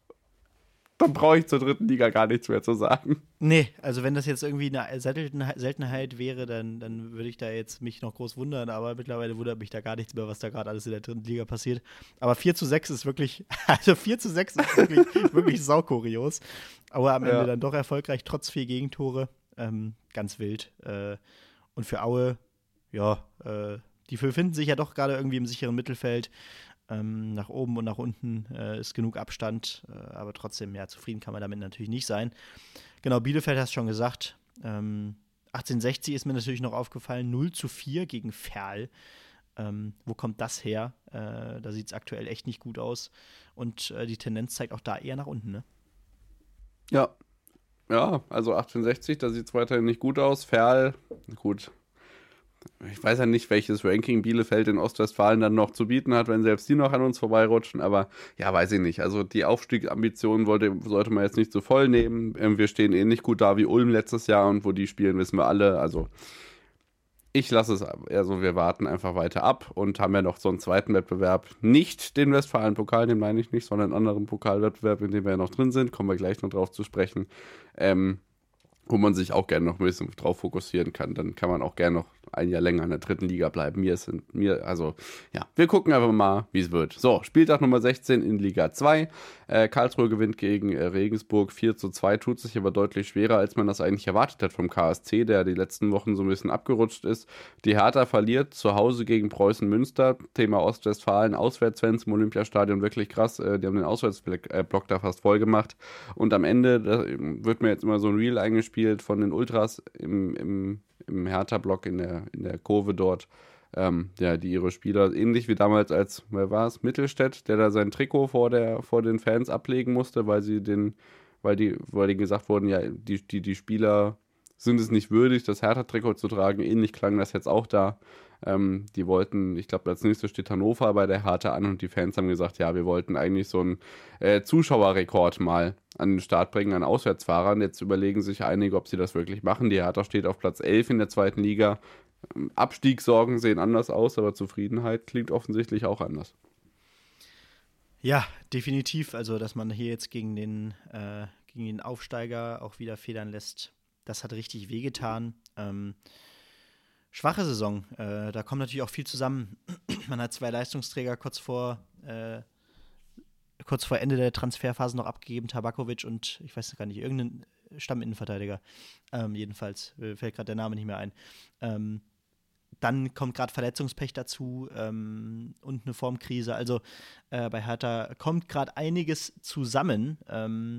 Dann brauche ich zur dritten Liga gar nichts mehr zu sagen. Nee, also wenn das jetzt irgendwie eine Seltenheit wäre, dann, dann würde ich da jetzt mich noch groß wundern, aber mittlerweile wundert mich da gar nichts mehr, was da gerade alles in der dritten Liga passiert. Aber vier zu sechs ist wirklich, also vier zu sechs ist wirklich, wirklich saukurios. Aber am Ende Ja. dann doch erfolgreich, trotz vier Gegentore. Ähm, ganz wild. Äh, und für Aue, ja, äh, die befinden sich ja doch gerade irgendwie im sicheren Mittelfeld. Ähm, nach oben und nach unten äh, ist genug Abstand, äh, aber trotzdem, ja, zufrieden kann man damit natürlich nicht sein. Genau, Bielefeld hast du schon gesagt. Ähm, achtzehnhundertsechzig ist mir natürlich noch aufgefallen, null zu vier gegen Verl. Ähm, wo kommt das her? Äh, da sieht es aktuell echt nicht gut aus. Und äh, die Tendenz zeigt auch da eher nach unten, ne? Ja. Ja, also achtzehnhundertsechzig, da sieht es weiterhin nicht gut aus. Verl, gut. Ich weiß ja nicht, welches Ranking Bielefeld in Ostwestfalen dann noch zu bieten hat, wenn selbst die noch an uns vorbeirutschen, aber ja, weiß ich nicht. Also die Aufstiegsambitionen wollte, sollte man jetzt nicht so voll nehmen. Wir stehen ähnlich gut da wie Ulm letztes Jahr und wo die spielen, wissen wir alle. Also ich lasse es, also wir warten einfach weiter ab und haben ja noch so einen zweiten Wettbewerb. Nicht den Westfalen-Pokal, den meine ich nicht, sondern einen anderen Pokalwettbewerb, in dem wir ja noch drin sind. Kommen wir gleich noch drauf zu sprechen. Ähm, wo man sich auch gerne noch ein bisschen drauf fokussieren kann. Dann kann man auch gerne noch ein Jahr länger in der dritten Liga bleiben. Mir sind, mir, also, ja, wir gucken einfach mal, wie es wird. So, Spieltag Nummer sechzehn in Liga zwei. Äh, Karlsruhe gewinnt gegen äh, Regensburg vier zu zwei, tut sich aber deutlich schwerer, als man das eigentlich erwartet hat vom K S C, der die letzten Wochen so ein bisschen abgerutscht ist. Die Hertha verliert zu Hause gegen Preußen Münster. Thema Ostwestfalen, Auswärtsfans im Olympiastadion, wirklich krass. Äh, die haben den Auswärtsblock äh, da fast voll gemacht. Und am Ende da wird mir jetzt immer so ein Reel eingespielt von den Ultras im, im, im Hertha-Block in der, in der Kurve dort. Ähm, ja, die ihre Spieler, ähnlich wie damals als, wer war es, Mittelstädt, der da sein Trikot vor, der, vor den Fans ablegen musste, weil sie den, weil die, weil die gesagt wurden, ja, die, die, die Spieler sind es nicht würdig, das Hertha-Trikot zu tragen. Ähnlich klang das jetzt auch da. Ähm, die wollten, ich glaube, als nächstes steht Hannover bei der Hertha an und die Fans haben gesagt, ja, wir wollten eigentlich so einen äh, Zuschauerrekord mal an den Start bringen an Auswärtsfahrern. Jetzt überlegen sich einige, ob sie das wirklich machen. Die Hertha steht auf Platz elf in der zweiten Liga. Abstiegssorgen sehen anders aus, aber Zufriedenheit klingt offensichtlich auch anders. Ja, definitiv. Also, dass man hier jetzt gegen den, äh, gegen den Aufsteiger auch wieder federn lässt, das hat richtig wehgetan. Ähm, schwache Saison. Äh, da kommt natürlich auch viel zusammen. Man hat zwei Leistungsträger kurz vor, äh, kurz vor Ende der Transferphase noch abgegeben, Tabakovic und ich weiß gar nicht, irgendein Stamminnenverteidiger. Ähm, jedenfalls äh, fällt gerade der Name nicht mehr ein. Ähm, Dann kommt gerade Verletzungspech dazu ähm, und eine Formkrise. Also äh, bei Hertha kommt gerade einiges zusammen. Ähm,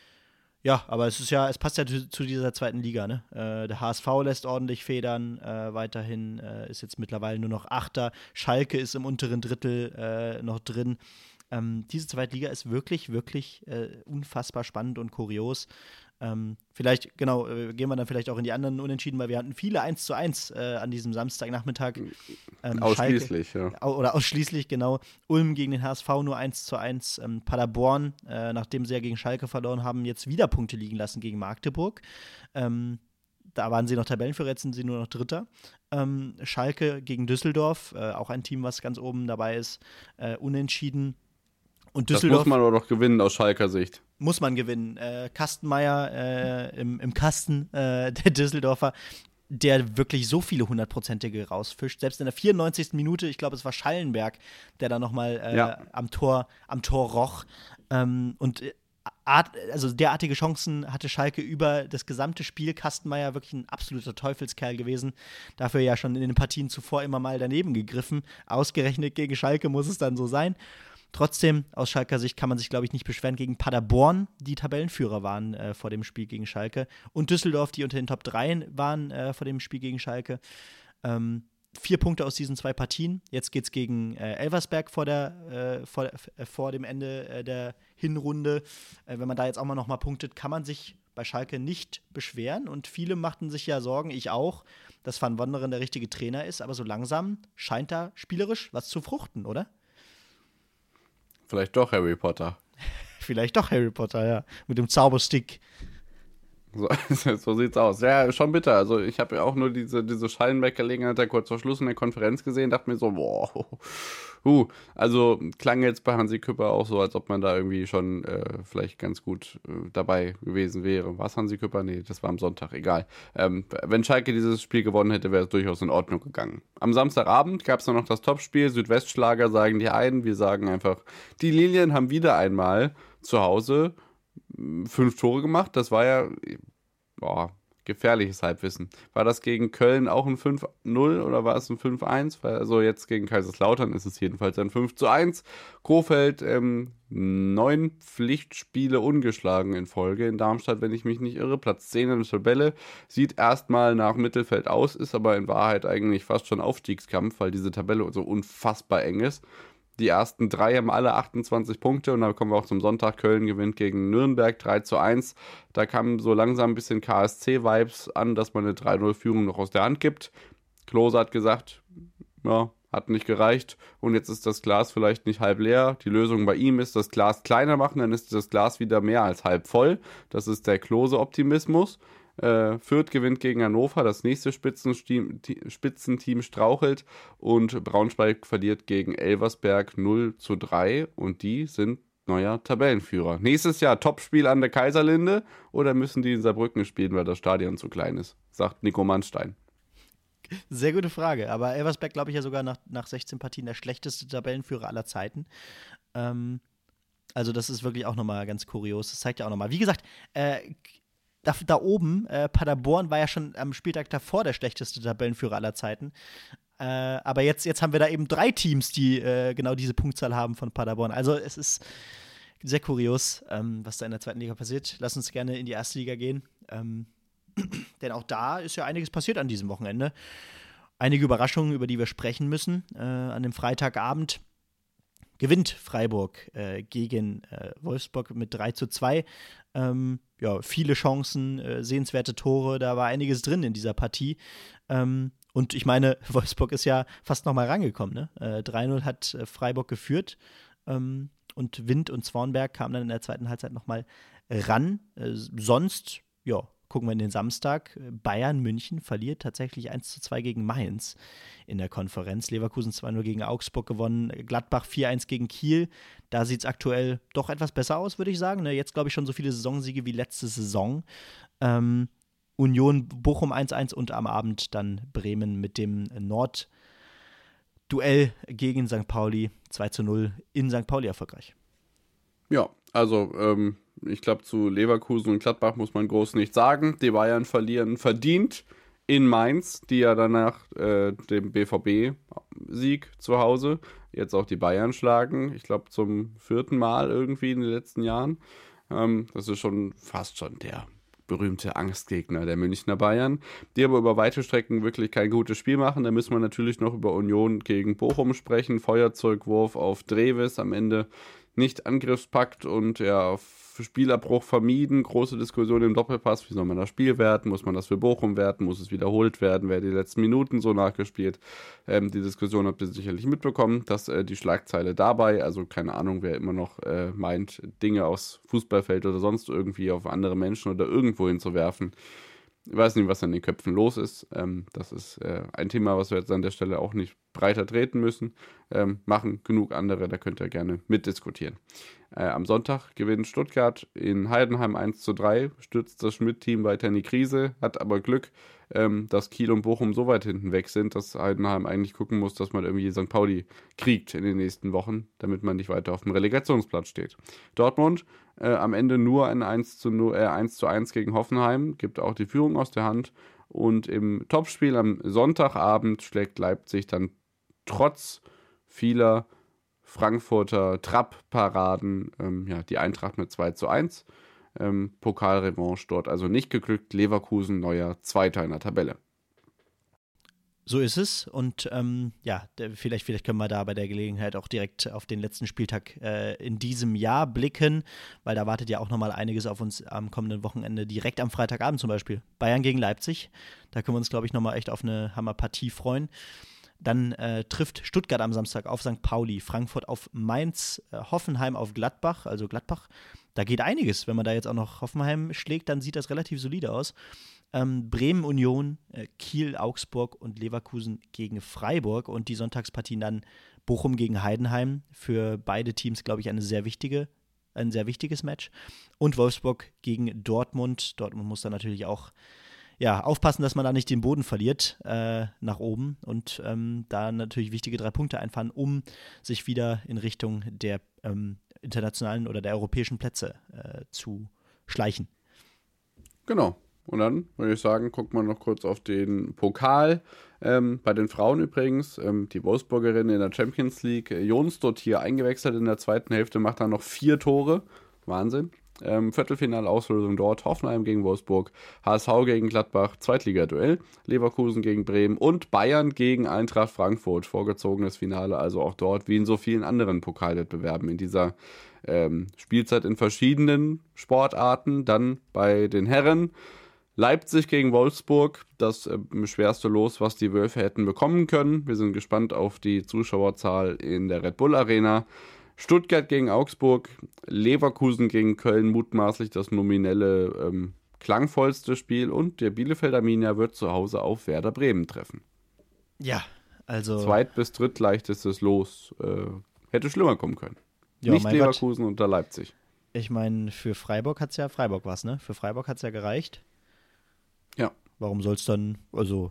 ja, aber es ist ja, es passt ja zu, zu dieser zweiten Liga. Ne? Äh, der H S V lässt ordentlich federn. Äh, weiterhin äh, ist jetzt mittlerweile nur noch Achter. Schalke ist im unteren Drittel äh, noch drin. Ähm, diese zweite Liga ist wirklich, wirklich äh, unfassbar spannend und kurios. Ähm, vielleicht, genau, äh, gehen wir dann vielleicht auch in die anderen Unentschieden, weil wir hatten viele eins zu eins äh, an diesem Samstagnachmittag. Ähm, ausschließlich, Schalke, ja. Au- oder ausschließlich, genau. Ulm gegen den H S V nur eins zu eins. Ähm, Paderborn, äh, nachdem sie ja gegen Schalke verloren haben, jetzt wieder Punkte liegen lassen gegen Magdeburg. Ähm, da waren sie noch Tabellenführer, jetzt sind sie nur noch Dritter. Ähm, Schalke gegen Düsseldorf, äh, auch ein Team, was ganz oben dabei ist, äh, unentschieden. Und Düsseldorf Das muss man aber doch gewinnen aus Schalker Sicht. muss man gewinnen. Äh, Kastenmeier äh, im, im Kasten, äh, der Düsseldorfer, der wirklich so viele hundertprozentige rausfischt. Selbst in der vierundneunzigsten Minute, ich glaube, es war Schallenberg, der da nochmal äh, Ja. am Tor, am Tor roch. Ähm, und äh, Art, also derartige Chancen hatte Schalke über das gesamte Spiel. Kastenmeier wirklich ein absoluter Teufelskerl gewesen. Dafür ja schon in den Partien zuvor immer mal daneben gegriffen. Ausgerechnet gegen Schalke muss es dann so sein. Trotzdem, aus Schalker Sicht kann man sich, glaube ich, nicht beschweren gegen Paderborn, die Tabellenführer waren äh, vor dem Spiel gegen Schalke. Und Düsseldorf, die unter den Top drei waren äh, vor dem Spiel gegen Schalke. Ähm, vier Punkte aus diesen zwei Partien. Jetzt geht es gegen äh, Elversberg vor, der, äh, vor, äh, vor dem Ende äh, der Hinrunde. Äh, wenn man da jetzt auch mal noch mal punktet, kann man sich bei Schalke nicht beschweren. Und viele machten sich ja Sorgen, ich auch, dass Van Wonderen der richtige Trainer ist. Aber so langsam scheint da spielerisch was zu fruchten, oder? Vielleicht doch Harry Potter. Vielleicht doch Harry Potter, ja. Mit dem Zauberstick. So, so sieht's aus. Ja, schon bitter. Also ich habe ja auch nur diese, diese Schallenberg-Gelegenheit da kurz vor Schluss in der Konferenz gesehen, dachte mir so, boah, huh. Also klang jetzt bei Hansi Küpper auch so, als ob man da irgendwie schon äh, vielleicht ganz gut äh, dabei gewesen wäre. War es Hansi Küpper? Nee, das war am Sonntag, egal. Ähm, wenn Schalke dieses Spiel gewonnen hätte, wäre es durchaus in Ordnung gegangen. Am Samstagabend gab es noch das Topspiel. Südwestschlager sagen die einen, wir sagen einfach, die Lilien haben wieder einmal zu Hause fünf Tore gemacht. Das war ja boah, gefährliches Halbwissen. War das gegen Köln auch ein fünf null oder war es ein fünf eins? Also jetzt gegen Kaiserslautern ist es jedenfalls ein fünf zu eins. Krefeld ähm, neun Pflichtspiele ungeschlagen in Folge in Darmstadt, wenn ich mich nicht irre. Platz zehn in der Tabelle. Sieht erstmal nach Mittelfeld aus, ist aber in Wahrheit eigentlich fast schon Aufstiegskampf, weil diese Tabelle so unfassbar eng ist. Die ersten drei haben alle achtundzwanzig Punkte und dann kommen wir auch zum Sonntag. Köln gewinnt gegen Nürnberg drei zu eins. Da kamen so langsam ein bisschen K S C-Vibes an, dass man eine drei null Führung noch aus der Hand gibt. Klose hat gesagt, ja, hat nicht gereicht und jetzt ist das Glas vielleicht nicht halb leer. Die Lösung bei ihm ist, das Glas kleiner machen, dann ist das Glas wieder mehr als halb voll. Das ist der Klose-Optimismus. Äh, Fürth gewinnt gegen Hannover, das nächste Spitzenteam, Spitzenteam strauchelt und Braunschweig verliert gegen Elversberg null zu drei und die sind neuer Tabellenführer. Nächstes Jahr Topspiel an der Kaiserlinde oder müssen die in Saarbrücken spielen, weil das Stadion zu klein ist, sagt Nico Mannstein. Sehr gute Frage, aber Elversberg, glaube ich, ja sogar nach, nach sechzehn Partien der schlechteste Tabellenführer aller Zeiten. Ähm, also das ist wirklich auch nochmal ganz kurios, das zeigt ja auch nochmal. Wie gesagt, äh, Da, da oben, äh, Paderborn war ja schon am Spieltag davor der schlechteste Tabellenführer aller Zeiten. Äh, aber jetzt, jetzt haben wir da eben drei Teams, die äh, genau diese Punktzahl haben von Paderborn. Also es ist sehr kurios, ähm, was da in der zweiten Liga passiert. Lass uns gerne in die erste Liga gehen. Ähm, denn auch da ist ja einiges passiert an diesem Wochenende. Einige Überraschungen, über die wir sprechen müssen. Äh, an dem Freitagabend gewinnt Freiburg äh, gegen äh, Wolfsburg mit drei zu zwei. Ähm, ja, viele Chancen, äh, sehenswerte Tore, da war einiges drin in dieser Partie. Ähm, und ich meine, Wolfsburg ist ja fast nochmal rangekommen. Ne? Äh, drei null hat äh, Freiburg geführt ähm, und Wind und Zwornberg kamen dann in der zweiten Halbzeit nochmal ran. Äh, sonst, ja, gucken wir in den Samstag. Bayern München verliert tatsächlich eins zu zwei gegen Mainz in der Konferenz. Leverkusen zwei null gegen Augsburg gewonnen. Gladbach vier eins gegen Kiel. Da sieht es aktuell doch etwas besser aus, würde ich sagen. Ne, jetzt glaube ich schon so viele Saisonsiege wie letzte Saison. Ähm, Union Bochum eins eins und am Abend dann Bremen mit dem Nord-Duell gegen Sankt Pauli zwei zu null in Sankt Pauli erfolgreich. Ja, also ähm, ich glaube, zu Leverkusen und Gladbach muss man groß nichts sagen. Die Bayern verlieren verdient in Mainz, die ja danach äh, dem B V B-Sieg zu Hause jetzt auch die Bayern schlagen. Ich glaube, zum vierten Mal irgendwie in den letzten Jahren. Ähm, das ist schon fast schon der berühmte Angstgegner der Münchner Bayern, die aber über weite Strecken wirklich kein gutes Spiel machen. Da müssen wir natürlich noch über Union gegen Bochum sprechen. Feuerzeugwurf auf Dreves, am Ende nicht Angriffspakt und ja, auf Spielabbruch vermieden. Große Diskussion im Doppelpass. Wie soll man das Spiel werten? Muss man das für Bochum werten? Muss es wiederholt werden? Wer die letzten Minuten so nachgespielt? Ähm, die Diskussion habt ihr sicherlich mitbekommen, dass äh, die Schlagzeile dabei, also keine Ahnung, wer immer noch äh, meint, Dinge aus Fußballfeld oder sonst irgendwie auf andere Menschen oder irgendwo hinzuwerfen. Ich weiß nicht, was an den Köpfen los ist. Ähm, das ist äh, ein Thema, was wir jetzt an der Stelle auch nicht breiter treten müssen. Ähm, machen genug andere, da könnt ihr gerne mitdiskutieren. Äh, am Sonntag gewinnt Stuttgart in Heidenheim eins zu drei, stürzt das Schmidt-Team weiter in die Krise, hat aber Glück, ähm, dass Kiel und Bochum so weit hinten weg sind, dass Heidenheim eigentlich gucken muss, dass man irgendwie Sankt Pauli kriegt in den nächsten Wochen, damit man nicht weiter auf dem Relegationsplatz steht. Dortmund äh, am Ende nur ein eins zu eins gegen Hoffenheim, gibt auch die Führung aus der Hand. Und im Topspiel am Sonntagabend schlägt Leipzig dann trotz vieler Frankfurter Trapp-Paraden ähm, ja, die Eintracht mit zwei zu eins. Ähm, Pokalrevanche dort also nicht geglückt. Leverkusen neuer Zweiter in der Tabelle. So ist es und ähm, ja, der, vielleicht, vielleicht können wir da bei der Gelegenheit auch direkt auf den letzten Spieltag äh, in diesem Jahr blicken, weil da wartet ja auch nochmal einiges auf uns am kommenden Wochenende, direkt am Freitagabend zum Beispiel. Bayern gegen Leipzig, da können wir uns, glaube ich, nochmal echt auf eine Hammerpartie freuen. Dann äh, trifft Stuttgart am Samstag auf Sankt Pauli, Frankfurt auf Mainz, äh, Hoffenheim auf Gladbach, also Gladbach. Da geht einiges. Wenn man da jetzt auch noch Hoffenheim schlägt, dann sieht das relativ solide aus. Ähm, Bremen Union, äh, Kiel Augsburg und Leverkusen gegen Freiburg und die Sonntagspartien dann Bochum gegen Heidenheim. Für beide Teams, glaube ich, eine sehr wichtige, ein sehr wichtiges Match. Und Wolfsburg gegen Dortmund. Dortmund muss dann natürlich auch ja, aufpassen, dass man da nicht den Boden verliert äh, nach oben und ähm, da natürlich wichtige drei Punkte einfahren, um sich wieder in Richtung der ähm, internationalen oder der europäischen Plätze äh, zu schleichen. Genau. Und dann würde ich sagen, guckt man noch kurz auf den Pokal. Ähm, bei den Frauen übrigens, ähm, die Wolfsburgerin in der Champions League, äh, Jons dort hier eingewechselt in der zweiten Hälfte, macht dann noch vier Tore. Wahnsinn. Ähm, Viertelfinal-Auslösung dort, Hoffenheim gegen Wolfsburg, H S V gegen Gladbach, Zweitliga-Duell, Leverkusen gegen Bremen und Bayern gegen Eintracht Frankfurt, vorgezogenes Finale, also auch dort, wie in so vielen anderen Pokalwettbewerben in dieser ähm, Spielzeit in verschiedenen Sportarten. Dann bei den Herren Leipzig gegen Wolfsburg, das äh, schwerste Los, was die Wölfe hätten bekommen können. Wir sind gespannt auf die Zuschauerzahl in der Red Bull Arena. Stuttgart gegen Augsburg, Leverkusen gegen Köln, mutmaßlich das nominelle ähm, klangvollste Spiel und der Bielefeld Arminia wird zu Hause auf Werder Bremen treffen. Ja, also Zweit- bis drittleichtestes Los, äh, hätte schlimmer kommen können. Ja, Nicht mein Leverkusen Gott. unter Leipzig. Ich meine, für Freiburg hat es ja, Freiburg was, ne? Für Freiburg hat es ja gereicht. Ja. Warum soll es dann, also,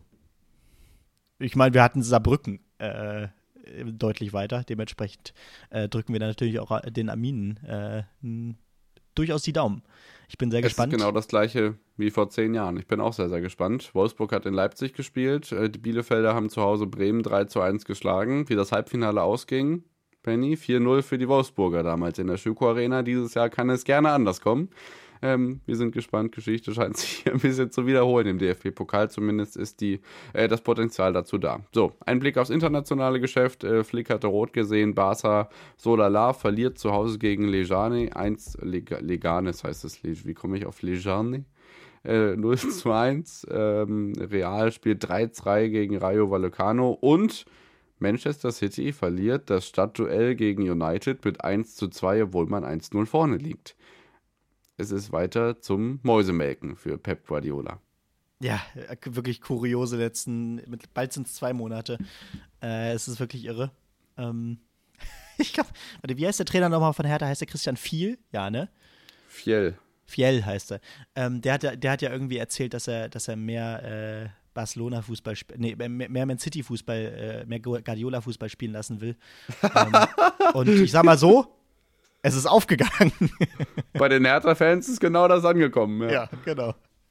ich meine, wir hatten Saarbrücken äh, deutlich weiter, dementsprechend äh, drücken wir dann natürlich auch den Arminen äh, n- durchaus die Daumen. Ich bin sehr Es gespannt. ist genau das gleiche wie vor zehn Jahren. Ich bin auch sehr, sehr gespannt. Wolfsburg hat in Leipzig gespielt. Äh, die Bielefelder haben zu Hause Bremen drei zu eins geschlagen. Wie das Halbfinale ausging, Penny, vier null für die Wolfsburger damals in der Schüko Arena. Dieses Jahr kann es gerne anders kommen. Ähm, wir sind gespannt. Geschichte scheint sich hier ein bisschen zu wiederholen im D F B-Pokal. Zumindest ist die, äh, das Potenzial dazu da. So, ein Blick aufs internationale Geschäft. Äh, Flick hatte rot gesehen. Barca Solala verliert zu Hause gegen Lejane. eins Leg- Leganes heißt es. Wie komme ich auf Lejane? Äh, null zu eins. Ähm, Real spielt drei zwei gegen Rayo Vallecano. Und Manchester City verliert das Stadtduell gegen United mit eins zu zwei, obwohl man eins null vorne liegt. es ist weiter zum Mäusemelken für Pep Guardiola. Ja, wirklich kuriose letzten, bald sind es zwei Monate. Äh, es ist wirklich irre. Ähm, ich glaube, warte, wie heißt der Trainer nochmal von Hertha? Heißt der Christian Fiel? Ja, ne? Fiel. Fiel heißt er. Ähm, der, hat ja, der hat ja irgendwie erzählt, dass er, dass er mehr äh, Barcelona-Fußball, nee, mehr, mehr Man City-Fußball, äh, mehr Guardiola-Fußball spielen lassen will. ähm, und ich sag mal so, es ist aufgegangen. Bei den Hertha-Fans ist genau das angekommen. Ja, ja genau.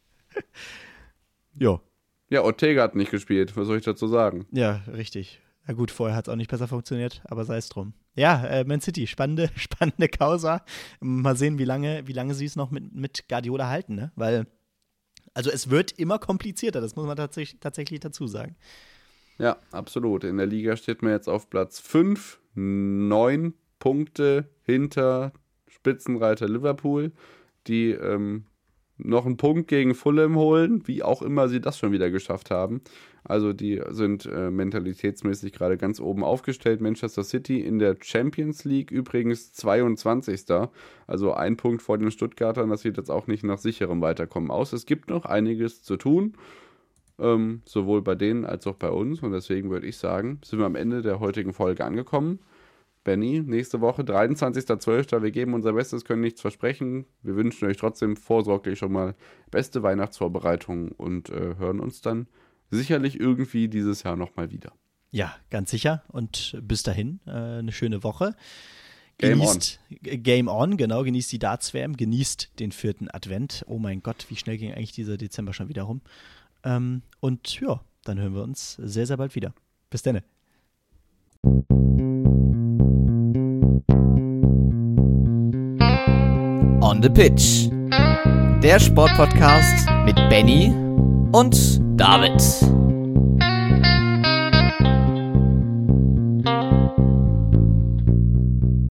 Jo. Ja, Ortega hat nicht gespielt, was soll ich dazu sagen? Ja, richtig. Na gut, vorher hat es auch nicht besser funktioniert, aber sei es drum. Ja, äh, Man City, spannende, spannende Causa. Mal sehen, wie lange, wie lange sie es noch mit, mit Guardiola halten, ne? Weil, also es wird immer komplizierter, das muss man tatsächlich, tatsächlich dazu sagen. Ja, absolut. In der Liga steht man jetzt auf Platz fünf, neun Punkte hinter Spitzenreiter Liverpool, die ähm, noch einen Punkt gegen Fulham holen, wie auch immer sie das schon wieder geschafft haben. Also die sind äh, mentalitätsmäßig gerade ganz oben aufgestellt. Manchester City in der Champions League übrigens zweiundzwanzigster Also ein Punkt vor den Stuttgartern. Das sieht jetzt auch nicht nach sicherem Weiterkommen aus. Es gibt noch einiges zu tun, ähm, sowohl bei denen als auch bei uns. Und deswegen würde ich sagen, sind wir am Ende der heutigen Folge angekommen. Benny, nächste Woche, dreiundzwanzigster zwölfter Wir geben unser Bestes, können nichts versprechen. Wir wünschen euch trotzdem vorsorglich schon mal beste Weihnachtsvorbereitungen und äh, hören uns dann sicherlich irgendwie dieses Jahr nochmal wieder. Ja, ganz sicher. Und bis dahin äh, eine schöne Woche. Game genießt, on. Game on, genau. Genießt die Darts-W M, genießt den vierten Advent. Oh mein Gott, wie schnell ging eigentlich dieser Dezember schon wieder rum. Ähm, und ja, dann hören wir uns sehr, sehr bald wieder. Bis dann. On the Pitch. Der Sportpodcast mit Benny und David.